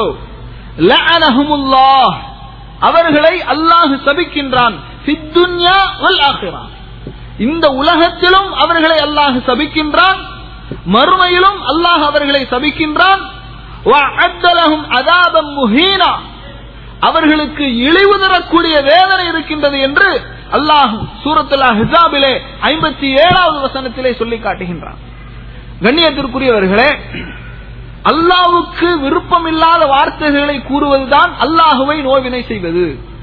லஅனஹுமுல்லாஹ், அவர்களை அல்லாஹ் சபிக்கின்றான், ஃபித் துன்யா வல் ஆখিরা, இந்த உலகத்திலும் அவர்களை அல்லாஹ் சபிக்கின்றான், மறுமையிலும் அல்லாஹ் அவர்களை சபிக்கின்றான். வஅஅத்த லஹும் அஸாபம் முஹீனா, அவர்களுக்கு இழிவு தரக்கூடிய வேதனை இருக்கின்றது என்று அல்லாஹ் சூரத்துல் அஹ்ஸாபிலே ஐம்பத்தி ஏழாவது வசனத்திலே சொல்லி காட்டுகின்றான். கண்ணியத்திற்குரியவர்களே, அல்லாஹ்வுக்கு விருப்பமில்லாத வார்த்தைகளை கூறுவதுதான் அல்லாஹுவை நோவினை செய்வது.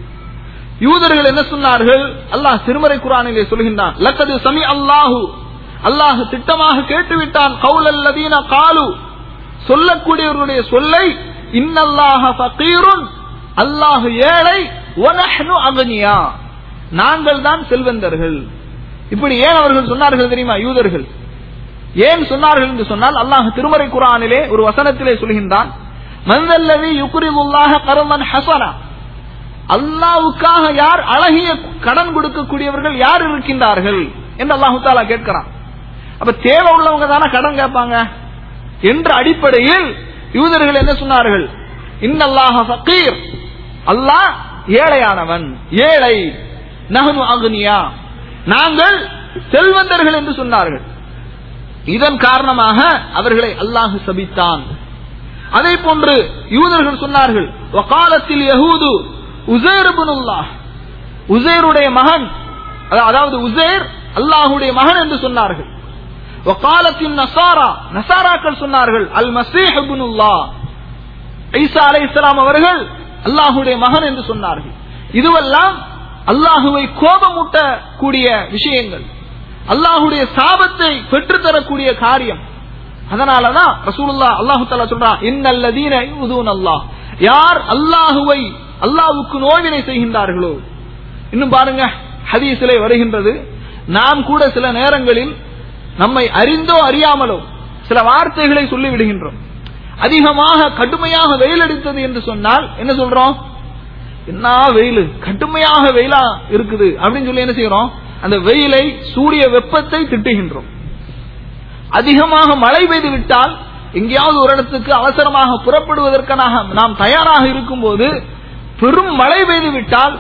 யூதர்கள் என்ன சொன்னார்கள்? அல்லாஹ் திருமறை குர்ஆனிலே சொல்கின்றான், லக்கது சமி அல்லாஹு, அல்லாஹ் திட்டமாக கேட்டுவிட்டான், கௌலல்லதீன காலு, சொல்லக்கூடியவர்களுடைய சொல்லை, இன்னல்லாஹ ஃபகீருன், அல்லாஹ் ஏழை, வ நஹ்னு அக்னியா, நாங்கள் தான் செல்வந்தர்கள். இப்படி ஏன் அவர்கள் சொன்னார்கள் தெரியுமா? யூதர்கள் ஏன் சொன்னார்கள் என்று சொன்னால், அல்லாஹ் திருமறை குர்ஆனிலே ஒரு வசனத்திலே சொல்கின்றான், மன்தல்லதி யுக்ரிதுல்லாஹ கர்மன் ஹஸனா, அல்லாஹ்வுக்காக யார் அழகிய கடன் கொடுக்கக்கூடியவர்கள் யார் இருக்கின்றார்கள் என்று அல்லாஹ் தஆலா கேட்கிறான். அப்ப தேவை உள்ளவங்க தானே கடன் கேட்பாங்க என்ற அடிப்படையில் யூதர்கள் என்ன சொன்னார்கள்? இன்னல்லாஹ ஃபகீர், அல்லாஹ் ஏழையானவன், ஏழை. நஹ்னு அக்னியா, நாங்கள் செல்வந்தர்கள் என்று சொன்னார்கள். இதன் காரணமாக அவர்களை அல்லாஹ் சபித்தான். அதே போன்று யூதர்கள் சொன்னார்கள், வகாலத்தில் யஹூது உஸைர் இப்னுல்லாஹ், உஸைருடைய மகன், அதாவது உஸைர் அல்லாஹ்வுடைய மகன் என்று சொன்னார்கள். வகாலத்தின் நஸாரா, நஸாராக்கள் சொன்னார்கள் அல் மஸீஹ் இப்னுல்லாஹ், ஈசா அலைஹிஸ்ஸலாம் அவர்கள் அல்லாஹ்வுடைய மகன் என்று சொன்னார்கள். இதுவெல்லாம் அல்லாஹுவை கோபமூட்ட கூடிய விஷயங்கள், அல்லாஹுடைய சாபத்தை பெற்றுத்தரக்கூடிய காரியம். அதனாலதான் ரசூலுல்லாஹ் அல்லாஹு தஆலா சொல்றான், இன்னல்லதீன யுதூனல்லாஹ், யார் அல்லாஹுவை அல்லாஹ்வுக்கு நோவினை செய்கின்றார்களோ. இன்னும் பாருங்க, ஹதீஸிலே வருகின்றது, நாம் கூட சில நேரங்களில் நம்மை அறிந்தோ அறியாமலோ சில வார்த்தைகளை சொல்லி விடுகின்றோம். அதிகமாக கடுமையாக வெயில் அடித்தது என்று சொன்னால் என்ன சொல்றோம்? என்ன வெயில், கடுமையாக வெயிலா இருக்குது அப்படின்னு சொல்லி என்ன செய்யறோம்? அந்த வெயிலை, சூரிய வெப்பத்தை திட்டுகின்றோம். அதிகமாக மழை பெய்து விட்டால் எங்கேயாவது ஒரு இடத்துக்கு அவசரமாக புறப்படுவதற்காக நாம் தயாராக இருக்கும் போது பெரும் மழை பெய்து விட்டால்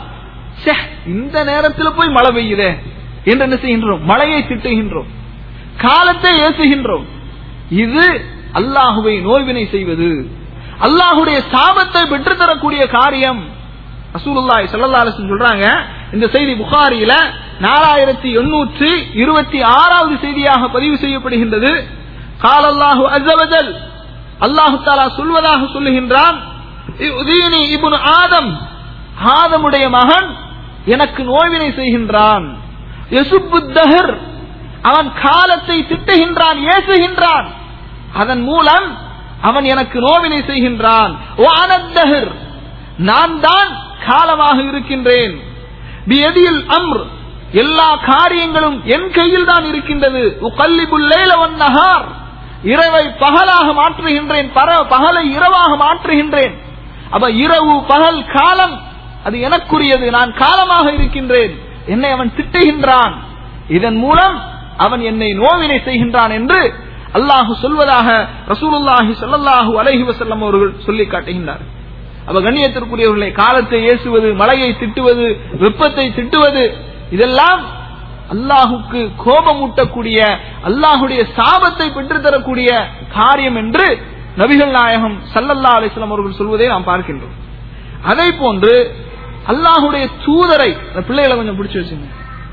இந்த நேரத்தில் போய் மழை பெய்யுதே என்று என்ன செய்கின்றோம்? மழையை திட்டுகின்றோம், காலத்தை ஏசுகின்றோம். இது அல்லாஹுவை நோய்வினை செய்வது, அல்லாஹுடைய சாபத்தை பெற்றுத்தரக்கூடிய காரியம். ரசூலுல்லாஹி ஸல்லல்லாஹு அலைஹி வஸல்லம் சொல்றாங்க, இந்த செய்தி புகாரியில நாலாயிரத்தி எண்ணூற்றி இருபத்தி ஆறாவது செய்தியாக பதிவு செய்யப்படுகின்றது. கால அல்லாஹு அஸ்ஸ வஜல், அல்லாஹு தஆலா சொல்வதாக சொல்லுகின்றான், யுதீனி இப்னு ஆதம், ஆதமுடைய மகன் எனக்கு நோய்வினை செய்கின்றான். யசுப்புத் தஹர், அவன் காலத்தை திட்டுகின்றான், ஏசுகின்றான். அதன் மூலம் அவன் எனக்கு நோவினை செய்கின்றான். வானத்தஹர், நான் தான் காலமாக இருக்கின்றேன். பியதில் அம்ர், எல்லா காரியங்களும் என் கையில் தான் இருக்கின்றது. உகல்லிபுல் லைல வன் நஹார், இரவை பகலாக மாற்றுகின்றேன், பகலை இரவாக மாற்றுகின்றேன். அப்ப இரவு பகல் காலம் அது எனக்குரியது, நான் காலமாக இருக்கின்றேன். என்னை அவன் திட்டுகின்றான், இதன் மூலம் அவன் என்னை நோவினை செய்கின்றான் என்று அல்லாஹு சொல்வதாக ரசூலுல்லாஹி ஸல்லல்லாஹு அலைஹி வஸல்லம் அவர்கள் சொல்லி காட்டுகின்றார். அப்ப கண்ணியத்திற்குரியவர்களை, காலத்தை ஏசுவது, மழையை திட்டுவது, வெப்பத்தை திட்டுவது, இதெல்லாம் அல்லாஹுக்கு கோபமூட்டக்கூடிய, அல்லாஹுடைய சாபத்தை பெற்றுத்தரக்கூடிய காரியம் என்று நபிகள் நாயகம் ஸல்லல்லாஹு அலைஹி வஸல்லம் அவர்கள் சொல்வதை நாம் பார்க்கின்றோம். அதே போன்று அல்லாஹுடைய தூதரை, பிள்ளைகளை கொஞ்சம் பிடிச்சு வச்சுங்க,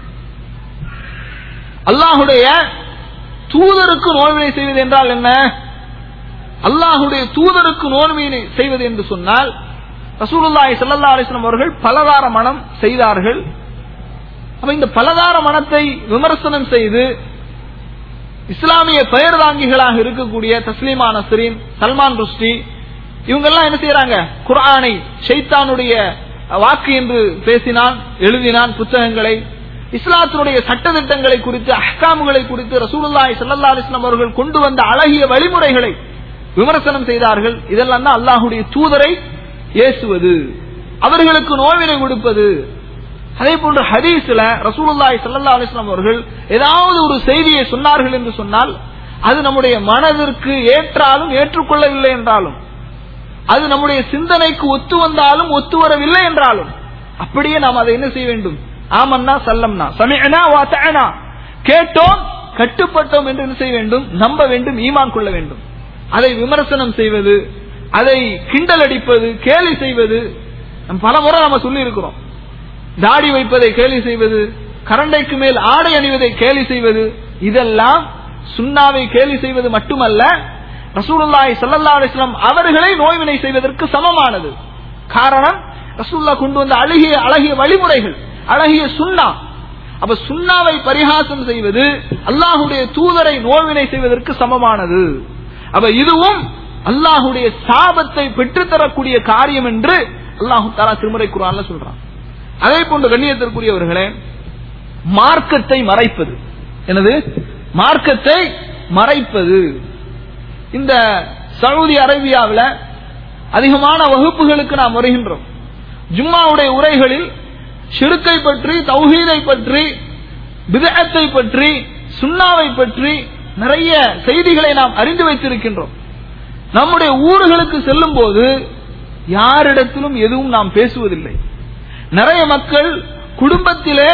அல்லாஹுடைய தூதருக்கு நோய்வினை செய்வது என்றால் என்ன? அல்லாஹுடைய தூதருக்கு நோய்வினை செய்வது என்று சொன்னால், ரசூலுல்லாஹி ஸல்லல்லாஹு அலைஹி வஸல்லம் அவர்கள் பலதார மனம் செய்தார்கள். அப்ப இந்த பலதார மனத்தை விமர்சனம் செய்து இஸ்லாமிய பெயர் தாங்கிகளாக இருக்கக்கூடிய தஸ்லீமா நஸ்ரீன், சல்மான் ருஷ்டி, இவங்க எல்லாம் என்ன செய்யறாங்க? குர்ஆனை ஷைத்தானுடைய வாக்கு என்று பேசினான், எழுதினான் புத்தகங்களை. இஸ்லாத்தினுடைய சட்டதிட்டங்களை குறித்து, அஹ்காமுகளை குறித்து ரசூலுல்லாஹி ஸல்லல்லாஹு அலைஹி வஸல்லம் அவர்கள் கொண்டு வந்த அழகிய வழிமுறைகளை விமர்சனம் செய்தார்கள். இதெல்லாம் தான் அல்லாஹுடைய தூதரை ஏசுவது, அவர்களுக்கு நோவினை கொடுப்பது. அதே போன்று ஹதீஸ்ல ரசூலுல்லாஹி ஸல்லல்லாஹு அலைஹி வஸல்லம் அவர்கள் ஏதாவது ஒரு செய்தியை சொன்னார்கள் என்று சொன்னால், அது நம்முடைய மனதிற்கு ஏற்றாலும் ஏற்றுக்கொள்ளவில்லை என்றாலும், அது நம்முடைய சிந்தனைக்கு ஒத்து வந்தாலும் ஒத்து வரவில்லை என்றாலும், அப்படியே நாம் அதை என்ன செய்ய வேண்டும்? ஆமன்னா சல்லம்னா சமிஅனா வ தஅனா, கேட்டோம் கட்டுப்பட்டோம் என்று என்ன செய்ய வேண்டும்? நம்ப வேண்டும், ஈமான் கொள்ள வேண்டும். அதை விமர்சனம் செய்வது, அதை கிண்டல் அடிப்பது, கேலி செய்வது, பல முறை நாம சொல்லி இருக்கிறோம். தாடி வைப்பதை கேலி செய்வது, கரண்டைக்கு மேல் ஆடை அணிவதை கேலி செய்வது, இதெல்லாம் சுன்னாவை கேலி செய்வது மட்டுமல்ல, ரசூலுல்லாஹி ஸல்லல்லாஹு அலைஹி வஸல்லம் அவர்களை நோய்வினை செய்வதற்கு சமமானது. காரணம், ரசூலுல்லாஹ் கொண்டு வந்த அழகிய அழகிய வழிமுறைகள், அழகிய சுன்னா. அப்ப சுன்னாவை பரிகாசம் செய்வது அல்லாஹுடைய தூதரை நோய்வினை செய்வதற்கு சமமானது. அப்ப இதுவும் அல்லாஹுடைய சாபத்தை பெற்றுத்தரக்கூடிய காரியம் என்று அல்லாஹு தஆலா திருமறை குர்ஆன்ல சொல்றான். அதே போன்று கண்ணியத்திற்குரியவர்களே, மார்க்கத்தை மறைப்பது, எனது மார்க்கத்தை மறைப்பது. இந்த சவுதி அரேபியாவில் அதிகமான வகுப்புகளுக்கு நாம் வருகின்றோம். ஜும்மாவுடைய உரைகளில் ஷிர்கை பற்றி, தௌஹீதை பற்றி, பித்அத்தை பற்றி, சுன்னாவை பற்றி நிறைய செய்திகளை நாம் அறிந்து வைத்திருக்கின்றோம். நம்முடைய ஊர்களுக்கு செல்லும் போது யாரிடத்திலும் எதுவும் நாம் பேசுவதில்லை. நிறைய மக்கள் குடும்பத்திலே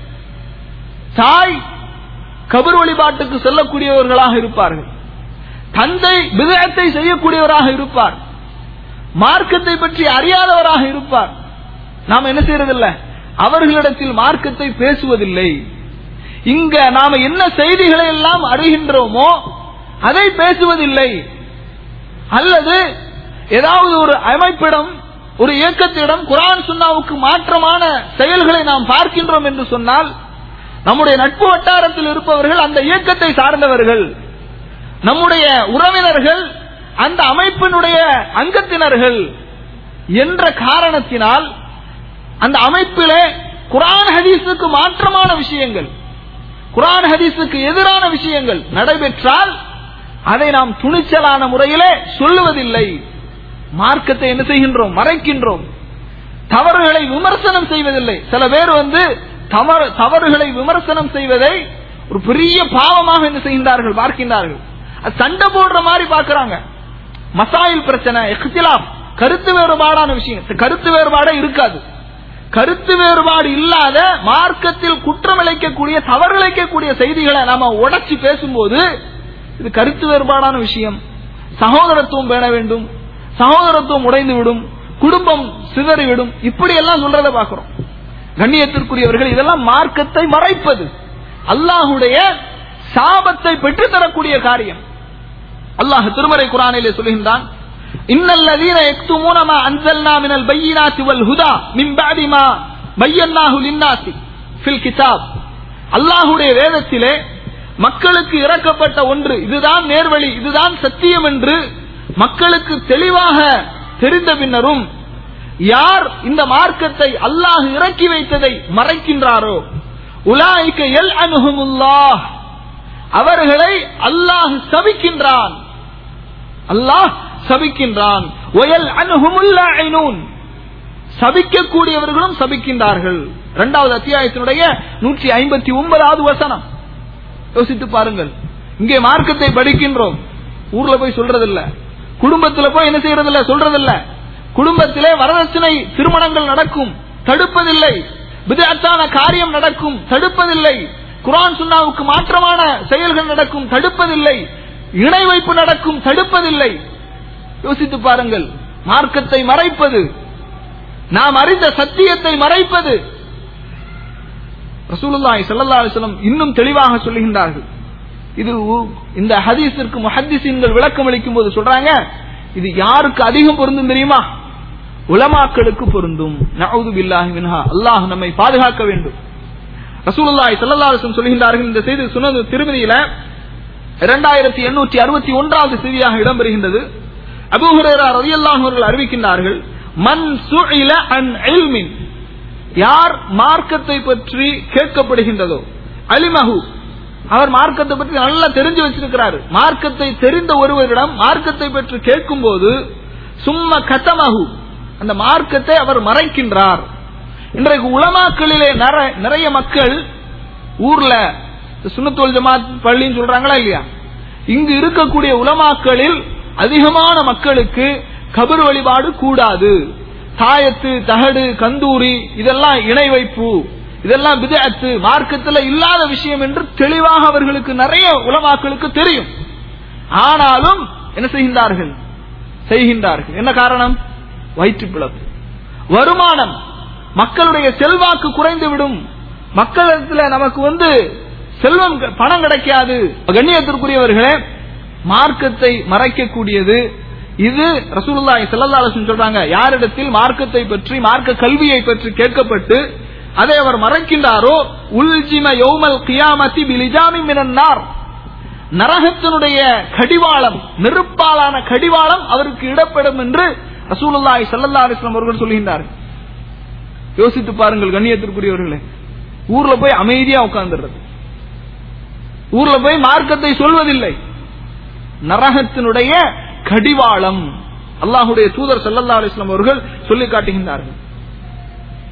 தாய் கபர் வழிபாட்டுக்கு செல்லக்கூடியவர்களாக இருப்பார்கள், தந்தை பித்அத்தை செய்யக்கூடியவராக இருப்பார், மார்க்கத்தை பற்றி அறியாதவராக இருப்பார். நாம் என்ன செய்யறதில்லை, அவர்களிடத்தில் மார்க்கத்தை பேசுவதில்லை. இங்க நாம என்ன செய்திகளை எல்லாம் அறிகின்றோமோ அதை பேசுவதில்லை. அல்லது ஏதாவது ஒரு அமைப்பிடம், ஒரு இயக்கத்திடம் குர்ஆன் சுன்னாவுக்கு மாற்றமான செயல்களை நாம் பார்க்கின்றோம் என்று சொன்னால், நம்முடைய நட்பு வட்டாரத்தில் இருப்பவர்கள் அந்த இயக்கத்தை சார்ந்தவர்கள், நம்முடைய உறவினர்கள் அந்த அமைப்பினுடைய அங்கத்தினர்கள் என்ற காரணத்தினால் அந்த அமைப்பிலே குர்ஆன் ஹதீஸுக்கு மாற்றமான விஷயங்கள், குர்ஆன் ஹதீஸுக்கு எதிரான விஷயங்கள் நடைபெற்றால் அதை நாம் துணிச்சலான முறையிலே சொல்லுவதில்லை. மார்க்கத்தை என்ன செய்கின்றோம், மறைக்கின்றோம். தவறுகளை விமர்சனம் செய்வதில்லை. சில பேர் வந்து தவறுகளை விமர்சனம் செய்வதை ஒரு பெரிய பாவமாக என்ன செய்கின்றார்கள், பார்க்கின்றார்கள். சண்டை போடுற மாதிரி பார்க்கிறாங்க. மசாயில் பிரச்சனை, இக்திலாஃப், கருத்து வேறுபாடான விஷயம், கருத்து வேறுபாடே இருக்காது. கருத்து வேறுபாடு இல்லாத மார்க்கத்தில் குற்றம் இழைக்கக்கூடிய, தவறு இழைக்கக்கூடிய செய்திகளை நாம உடைச்சு பேசும்போது இது கருத்து வேறுபாடான விஷயம். சகோதரத்துவம் பேண வேண்டும், சகோதரத்துவம் உடைந்து விடும், குடும்பம் சிதறிவிடும், இப்படி எல்லாம் சொல்றதை பார்க்கிறோம். கண்ணியத்திற்குரியவர்கள், இதெல்லாம் மார்க்கத்தை மறைப்பது, அல்லாஹுடைய சாபத்தை பெற்றுத்தரக்கூடிய காரியம். அல்லாஹ் திருமறை குர்ஆனிலே சொல்கின்றான், இன்னல்லதீன யக்துமூன மா அன்ஸல்னா மினல் பையினாத்தி வல் ஹுதா மின் பஅதி மா பையன்னாஹு லின்னாஸி ஃபில் கிதாப். அல்லாஹ்வுடைய வேதத்திலே மக்களுக்கு இறக்கப்பட்ட ஒன்று, இதுதான் நேர்வழி, இதுதான் சத்தியம் என்று மக்களுக்கு தெளிவாக தெரிந்த பின்னரும் யார் இந்த மார்க்கத்தை அல்லாஹ் இறக்கி வைத்ததை மறைக்கின்றாரோ, உலாயிக யல்அனுஹுமுல்லாஹ், அவர்களை அல்லாஹ் சபிக்கின்றான். அல்லாஹ் சபிக்கின்றான். வயல்அனுஹுமுல் லாயினூன், சபிக்கக்கூடியவர்களும் சபிக்கின்றார்கள். இரண்டாவது அத்தியாயத்தினுடைய நூற்றி ஐம்பத்தி ஒன்பதாவது வசனம். யோசித்து பாருங்கள். இங்கே மார்க்கத்தை படிக்கின்றோம், ஊர்ல போய் சொல்றதில்ல, குடும்பத்தில் போய் என்ன செய்யறதில்ல, சொல்றதில்ல. குடும்பத்திலே வரதட்சணை திருமணங்கள் நடக்கும், தடுப்பதில்லை. பித்அத்தான காரியம் நடக்கும், தடுப்பதில்லை. குர்ஆன் சுன்னாவுக்கு மாற்றமான செயல்கள் நடக்கும், தடுப்பதில்லை. இணை வைப்பு நடக்கும், தடுப்பதில்லை. யோசித்து பாருங்கள். மார்க்கத்தை மறைப்பது, நாம் அறிந்த சத்தியத்தை மறைப்பது. ரசூலுல்லாஹி ஸல்லல்லாஹு அலைஹி வஸல்லம் இன்னும் தெளிவாக சொல்லுகின்றார்கள். இது இந்த ஹதீஸிற்கு முஹத்திஸீன்கள் விளக்கம் அளிக்கும் போது சொல்றாங்க, இது யாருக்கு அதிகம் பொருந்தும் தெரியுமா? உலமாக்களுக்கு பொருந்தும். நஊது பில்லாஹி மின்ஹா, அல்லாஹ் நம்மை பாதுகாக்க வேண்டும். ரசூலுல்லாஹி ஸல்லல்லாஹு அலைஹி வஸல்லம் சொல்கின்றார்கள், இந்த செய்தி சுனன் திர்மிதியில இரண்டாயிரத்தி எண்ணூற்றி அறுபத்தி ஒன்றாவது செய்தியாக இடம்பெறுகின்றது. அபூ ஹுரைரா ரலியல்லாஹு அன்ஹு அவர்கள் அறிவிக்கின்றார்கள், மன் சுஇல அன் இல்மின், யார் மார்க்கத்தை பற்றி கேட்கப்படுகின்றதோ, அலிமஹு, அவர் மார்க்கத்தை பற்றி நல்லா தெரிஞ்சு வச்சிருக்கிறார். மார்க்கத்தை தெரிந்த ஒருவரிடம் மார்க்கத்தை பற்றி கேட்கும் போது சும்ம கதமஹு, அந்த மார்க்கத்தை அவர் மறைக்கின்றார். இன்றைக்கு உலமாக்களிலே நிறைய மக்கள், ஊர்ல சுன்னத் வல் ஜமாத் பள்ளின்னு சொல்றாங்களா இல்லையா, இங்கு இருக்கக்கூடிய உலமாக்களில் அதிகமான மக்களுக்கு கபர் வழிபாடு கூடாது, தாயத்து, தகடு, கந்தூரி, இதெல்லாம் இணை வைப்பு, இதெல்லாம் பித்அத்து, மார்க்கத்தில் இல்லாத விஷயம் என்று தெளிவாக அவர்களுக்கு நிறைய உலமாக்களுக்கு தெரியும். ஆனாலும் என்ன செய்கின்றார்கள், செய்கின்றார்கள். என்ன காரணம்? வயிற்று பிளப்பு, வருமானம், மக்களுடைய செல்வாக்கு குறைந்துவிடும், மக்களிடத்தில் நமக்கு வந்து செல்வம், பணம் கிடைக்காது. கண்ணியத்திற்குரியவர்களே, மார்க்கத்தை மறைக்கக்கூடியது இது. ரசூலுல்லாஹி ஸல்லல்லாஹு அலைஹி வஸல்லம் சொல்றாங்க, யாரிடத்தில் மார்க்கத்தை பற்றி, மார்க்க கல்வியை பற்றி கேட்கப்பட்டு அதை அவர் மறைக்கின்றாரோ, உல்ஜிம யௌமல் கியாமத்தி பிலிஜாமி மினன் நார், நரகத்தினுடைய கடிவாளம், நெருப்பாலான கடிவாளம் அவருக்கு இடப்படும் என்று ரசூலுல்லாஹி ஸல்லல்லாஹு அலைஹி வஸல்லம் அவர்கள் சொல்கின்றார்கள். யோசித்து பாருங்கள் கண்ணியத்திற்குரியவர்களே, ஊர்ல போய் அமைதியா உட்கார்ந்துடுறது, ஊர்ல போய் மார்க்கத்தை சொல்வதில்லை, நரகத்தினுடைய கடிவாளம் அல்லாஹ்வுடைய தூதர் ஸல்லல்லாஹு அலைஹி வஸல்லம் அவர்கள் சொல்லி காட்டுகின்றார்கள்.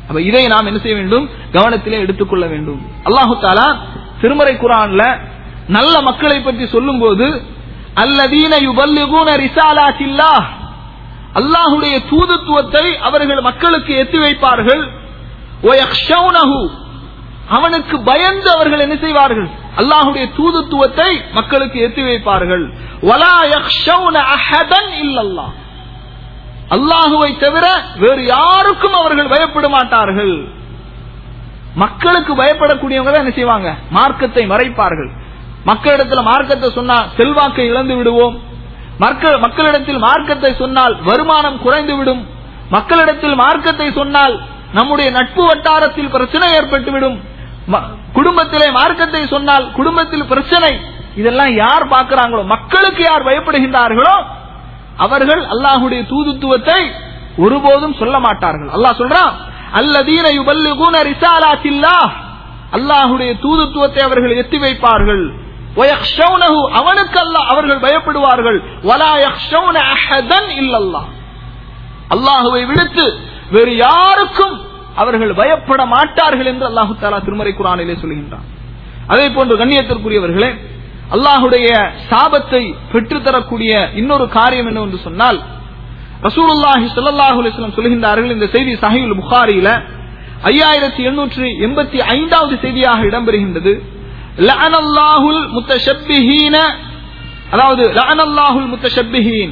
அப்ப இதை நாம் என்ன செய்ய வேண்டும், கவனத்திலே எடுத்துக்கொள்ள வேண்டும். அல்லாஹு தஆலா திருமறை குர்ஆன்ல நல்ல மக்களை பற்றி சொல்லும் போது அல்லதீன யுபல்லிகூன ரிசாலாத்தில்லாஹ், அல்லாஹ்வுடைய தூதுத்துவத்தை அவர்கள் மக்களுக்கு எத்தி வைப்பார்கள். வயக்ஷௌனஹு, அவனுக்கு பயந்து அவர்கள் என்ன செய்வார்கள், அல்லாஹ்வுடைய தூதுத்துவத்தை மக்களுக்கு எத்தி வைப்பார்கள். வலா யக்ஷௌன அஹதன் இல்லல்லாஹ், அல்லாஹுவை தவிர வேறு யாருக்கும் அவர்கள் பயப்பட மாட்டார்கள். மக்களுக்கு பயப்படக்கூடியவங்க தான் என்ன செய்வாங்க, மார்க்கத்தை மறைப்பார்கள். மக்களிடத்தில் மார்க்கத்தை சொன்னால் செல்வாக்கை இழந்து விடுவோம், மக்களிடத்தில் மார்க்கத்தை சொன்னால் வருமானம் குறைந்து விடும், மக்களிடத்தில் மார்க்கத்தை சொன்னால் நம்முடைய நட்பு வட்டாரத்தில் பிரச்சனை ஏற்பட்டுவிடும், குடும்பத்திலே மார்க்கத்தை சொன்னால் குடும்பத்தில் பிரச்சனை. இதெல்லாம் யார் பார்க்கிறாங்களோ, மக்களுக்கு யார் பயப்படுகின்றார்களோ அவர்கள் அல்லாஹ்வுடைய தூதுத்துவத்தை ஒருபோதும் சொல்ல மாட்டார்கள். அல்லாஹ் சொல்றான், அல்லதீன யுபல்லிகூன ரிசாலாத்தில்லாஹ், அல்லாஹ்வுடைய தூதுத்துவத்தை அவர்கள் எத்தி வைப்பார்கள். வயக்ஷௌனஹு, அவனுக்கு அல்லாஹ் அவர்கள் பயப்படுவார்கள். வலா யக்ஷௌன அஹதன் இல்லல்லாஹ், அல்லாஹ்வை விடுத்து வேறு யாருக்கும் அவர்கள் பயப்பட மாட்டார்கள் என்று அல்லாஹு தஆலா திருமறை குர்ஆனிலே சொல்கின்றான். அதே போன்று கண்ணியத்திற்குரியவர்களே, அல்லாஹ்வுடைய சாபத்தை பெற்றுத்தரக்கூடிய இன்னொரு காரியம் என்னவென்று சொன்னால், ரசூலுல்லாஹி ஸல்லல்லாஹு அலைஹி வஸல்லம் சொல்கின்றார்கள், இந்த செய்தி சஹீஹுல் புகாரியில ஐயாயிரத்து எண்ணூற்று எண்பத்தி ஐந்தாவது செய்தியாக இடம்பெறுகின்றது. லஅனல்லாஹுல் முத்தஷப்பிஹீன, அதாவது லஅனல்லாஹுல் முத்தஷப்பிஹீன்,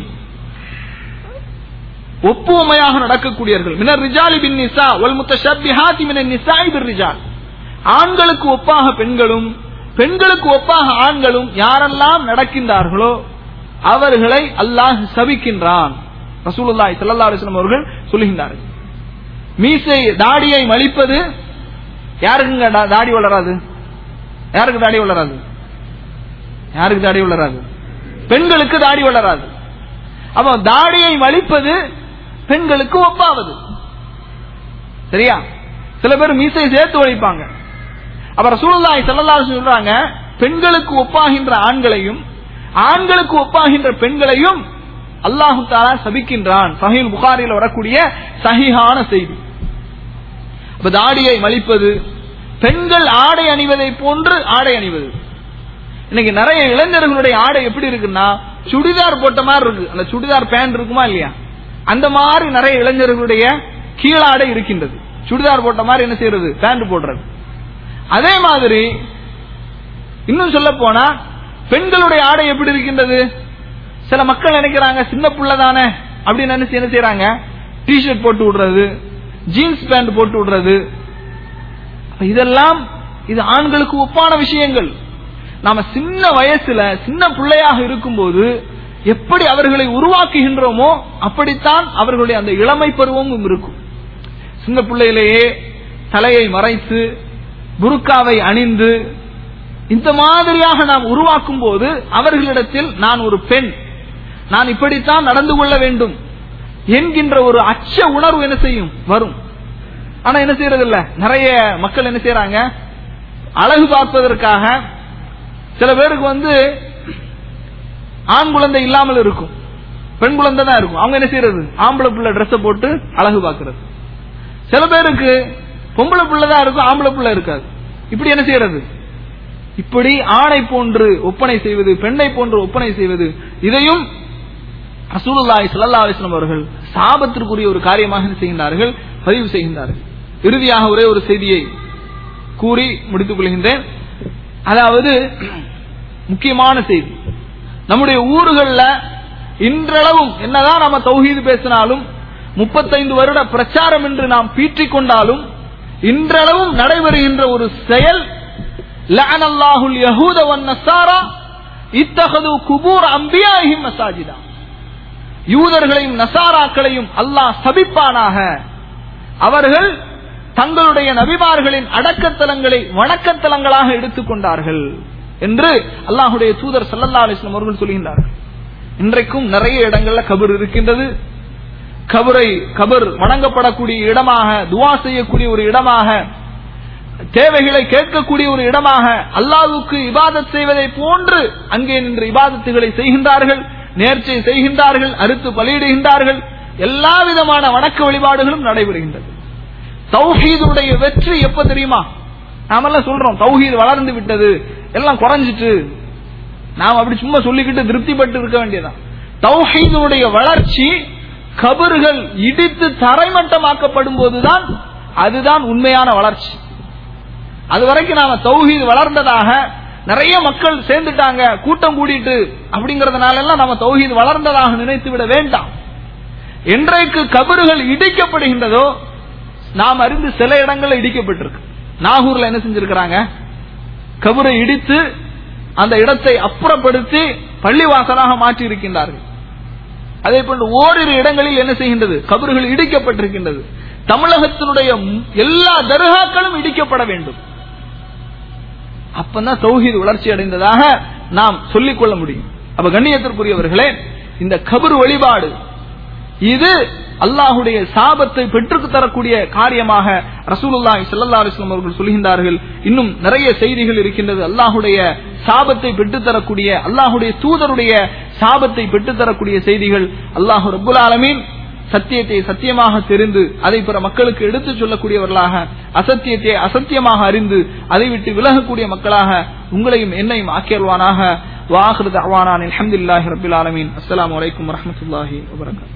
ஒப்புமையாக நடக்கக்கூடியவர்கள், மினர் ரிஜாலி பின் நிசா வல் முத்தஷப்பிஹாத்தி மினன் நிசாஇ பிர் ரிஜால், ஆண்களுக்கு ஒப்பாக பெண்களும் பெண்களுக்கு ஒப்பாக ஆண்களும் யாரெல்லாம் நடக்கின்றார்களோ அவர்களை அல்லாஹ் சபிக்கின்றான். ரசூலுல்லாஹி ஸல்லல்லாஹு அலைஹி வஸல்லம் அவர்கள் சொல்லுகின்றார்கள். மீசை தாடியை மலிப்பது, யாருக்குங்க தாடி வளராது, யாருக்கு தாடி வளராது, யாருக்கு தாடி வளராது, பெண்களுக்கு தாடி வளராது. அப்ப தாடியை மலிப்பது பெண்களுக்கு ஒப்பாவது, சரியா? சில பேர் மீசை சேர்த்து வலிப்பாங்க. அப்ப ரசூலுல்லாஹி ஸல்லல்லாஹு அலைஹி வஸல்லம் சொல்றாங்க, பெண்களுக்கு ஒப்பாகின்ற ஆண்களையும் ஆண்களுக்கு ஒப்பாகின்ற பெண்களையும் அல்லாஹு தஆலா சபிக்கின்றான். சஹீஹ் புகாரியில் வரக்கூடிய சஹீஹான செய்தி. அப்ப தாடியை மலிப்பது, பெண்கள் ஆடை அணிவதை போன்று ஆடை அணிவது. இன்னைக்கு நிறைய இளைஞர்களுடைய ஆடை எப்படி இருக்குன்னா, சுடிதார் போட்ட மாதிரி இருக்கு. அந்த சுடிதார் பேண்ட் இருக்குமா இல்லையா, அந்த மாதிரி நிறைய இளைஞர்களுடைய கீழாடை இருக்கின்றது. சுடிதார் போட்ட மாதிரி என்ன செய்யறது, பேண்ட் போடுறது. அதே மாதிரி இன்னும் சொல்ல போனா பெண்களுடைய ஆடை எப்படி இருக்கின்றது, சில மக்கள் நினைக்கிறாங்க சின்ன புள்ள தானே அப்படின்னு நினைச்சு என்ன செய்யறாங்க, டிஷர்ட் போட்டு விடுறது, ஜீன்ஸ் பேண்ட் போட்டு விடுறது. இதெல்லாம் இது ஆண்களுக்கு ஒப்பான விஷயங்கள். நாம சின்ன வயசுல சின்ன பிள்ளையாக இருக்கும் போது எப்படி அவர்களை உருவாக்குகின்றோமோ அப்படித்தான் அவர்களுடைய அந்த இளமை பருவமும் இருக்கும். சின்ன பிள்ளையிலேயே தலையை மறைத்து புர்காவை அணிந்து இந்த மாதிரியாக நாம் உருவாக்கும் போது அவர்களிடத்தில் நான் ஒரு பெண், நான் இப்படித்தான் நடந்து கொள்ள வேண்டும் என்கின்ற ஒரு அச்ச உணர்வு என்ன செய்யும், வரும். ஆனா என்ன செய்யறது இல்ல, நிறைய மக்கள் என்ன செய்யறாங்க, அழகு பார்ப்பதற்காக சில பேருக்கு வந்து ஆண் குழந்தை இல்லாமல் இருக்கும், பெண் குழந்தை தான் இருக்கும். அவங்க என்ன செய்யறது, ஆம்பளை பிள்ளை டிரெஸ் போட்டு அழகு பார்க்கிறது. சில பேருக்கு பொம்பளை பிள்ளை தான் இருக்கும், ஆம்பளை பிள்ளை இருக்காது. இப்படி என்ன செய்யறது, இப்படி ஆணை போன்று ஒப்பனை செய்வது, பெண்ணை போன்று ஒப்பனை செய்வது, இதையும் ரசூலுல்லாஹி ஸல்லல்லாஹு அலைஹி வஸல்லம் அவர்கள் சாபத்திற்குரிய ஒரு காரியமாக செய்கின்றார்கள், பதிவு செய்கின்றார்கள். இறுதியாக ஒரே ஒரு செய்தியை கூறி முடித்துக் கொள்கின்றேன். அதாவது முக்கியமான செய்தி, நம்முடைய ஊர்களில் இன்றளவும் என்னதான் நம்ம தௌஹீது பேசினாலும், முப்பத்தைந்து வருட பிரச்சாரம் என்று நாம் பீற்றிக் கொண்டாலும், இன்றளவும் நடைபெறுகின்ற ஒரு செயல், லஅனல்லாஹுல் யஹூத வன் நஸாரா இத்தஹது குபூர் அன்பியாஹிம் மஸாஜிதா, யூதர்களையும் நசாராக்களையும் அல்லாஹ் சபிப்பானாக, அவர்கள் தங்களுடைய நபிமார்களின் அடக்கத்தலங்களை வணக்கத்தலங்களாக எடுத்துக்கொண்டார்கள் என்று அல்லாஹுடைய தூதர் ஸல்லல்லாஹு அலைஹி வஸல்லம் அவர்கள் சொல்கின்றார்கள். இன்றைக்கும் நிறைய இடங்கள்ல கபர் இருக்கின்றது. கபரை கபர் வணங்கப்படக்கூடிய இடமாக, துஆ செய்யக்கூடிய ஒரு இடமாக, தேவைகளை கேட்கக்கூடிய ஒரு இடமாக, அல்லாஹ்வுக்கு இபாதத் செய்வதை போன்று அங்கே நின்று இபாதத்துகளை செய்கின்றார்கள், நேர்ச்சை செய்கின்றார்கள், அறுத்து பலியிடுகின்றார்கள், எல்லா விதமான வணக்க வழிபாடுகளும் நடைபெறுகின்றது. தௌஹீதுடைய வெற்றி எப்ப தெரியுமா? நாமெல்லாம் சொல்றோம் தௌஹீத் வளர்ந்து விட்டது, எல்லாம் குறைஞ்சிட்டு. நாம் அப்படி சும்மா சொல்லிக்கிட்டு திருப்திப்பட்டு இருக்க வேண்டியதான். தௌஹீதுடைய வளர்ச்சி கபறுகள் இடித்து தரைமட்டமாக்கப்படும் போதுதான் அதுதான் உண்மையான வளர்ச்சி. அது வரைக்கும் நாம தௌஹீத் வளர்ந்ததாக, நிறைய மக்கள் சேர்ந்துட்டாங்க கூட்டம் கூடிட்டு அப்படிங்கறதுனால எல்லாம் நாம தௌஹீத் வளர்ந்ததாக நினைத்து விட வேண்டாம். என்றைக்கு கபறுகள் இடிக்கப்படுகின்றதோ, நாம் அறிந்து சில இடங்கள்ல இடிக்கப்பட்டிருக்கு. நாகூர்ல என்ன செஞ்சிருக்கிறாங்க, கபரை இடித்து அந்த இடத்தை அப்புறப்படுத்தி பள்ளிவாசலாக மாற்றி இருக்கின்றார்கள். அதே போன்று ஓரிரு இடங்களில் என்ன செய்கின்றது, கபறுகள் இடிக்கப்பட்டிருக்கின்றது. தமிழகத்தினுடைய எல்லா தர்காக்களும் இடிக்கப்பட வேண்டும். அப்பதான் தௌஹீத் வளர்ச்சி அடைந்ததாக நாம் சொல்லிக் கொள்ள முடியும். அப்ப கண்ணியத்திற்குரியவர்களே, இந்த கபர் வழிபாடு இது அல்லாஹுடைய சாபத்தை பெற்றுத் தரக்கூடிய காரியமாக ரசூலுல்லாஹி ஸல்லல்லாஹு அலைஹி வஸல்லம் அவர்கள் சொல்கின்றார்கள். இன்னும் நிறைய செய்திகள் இருக்கின்றது. அல்லாஹுடைய சாபத்தை பெற்றுத் தரக்கூடிய, அல்லாஹுடைய தூதருடைய சாபத்தை பெற்றுத் தரக்கூடிய செய்திகள். அல்லாஹ் ரப்புல் ஆலமீன் சத்தியத்தை சத்தியமாக தெரிந்து அதை பிற மக்களுக்கு எடுத்துச் சொல்லக்கூடியவர்களாக, அசத்தியத்தை அசத்தியமாக அறிந்து அதை விட்டு விலகக்கூடிய மக்களாக உங்களையும் என்னையும் ஆக்கியல்வானாக. வ ஆகிரு தஅவானா அல்ஹம்துலில்லாஹி ரப்பில் ஆலமீன். அஸ்ஸலாமு அலைக்கும் வரஹ்மத்துல்லாஹி வபரகாத்துஹு.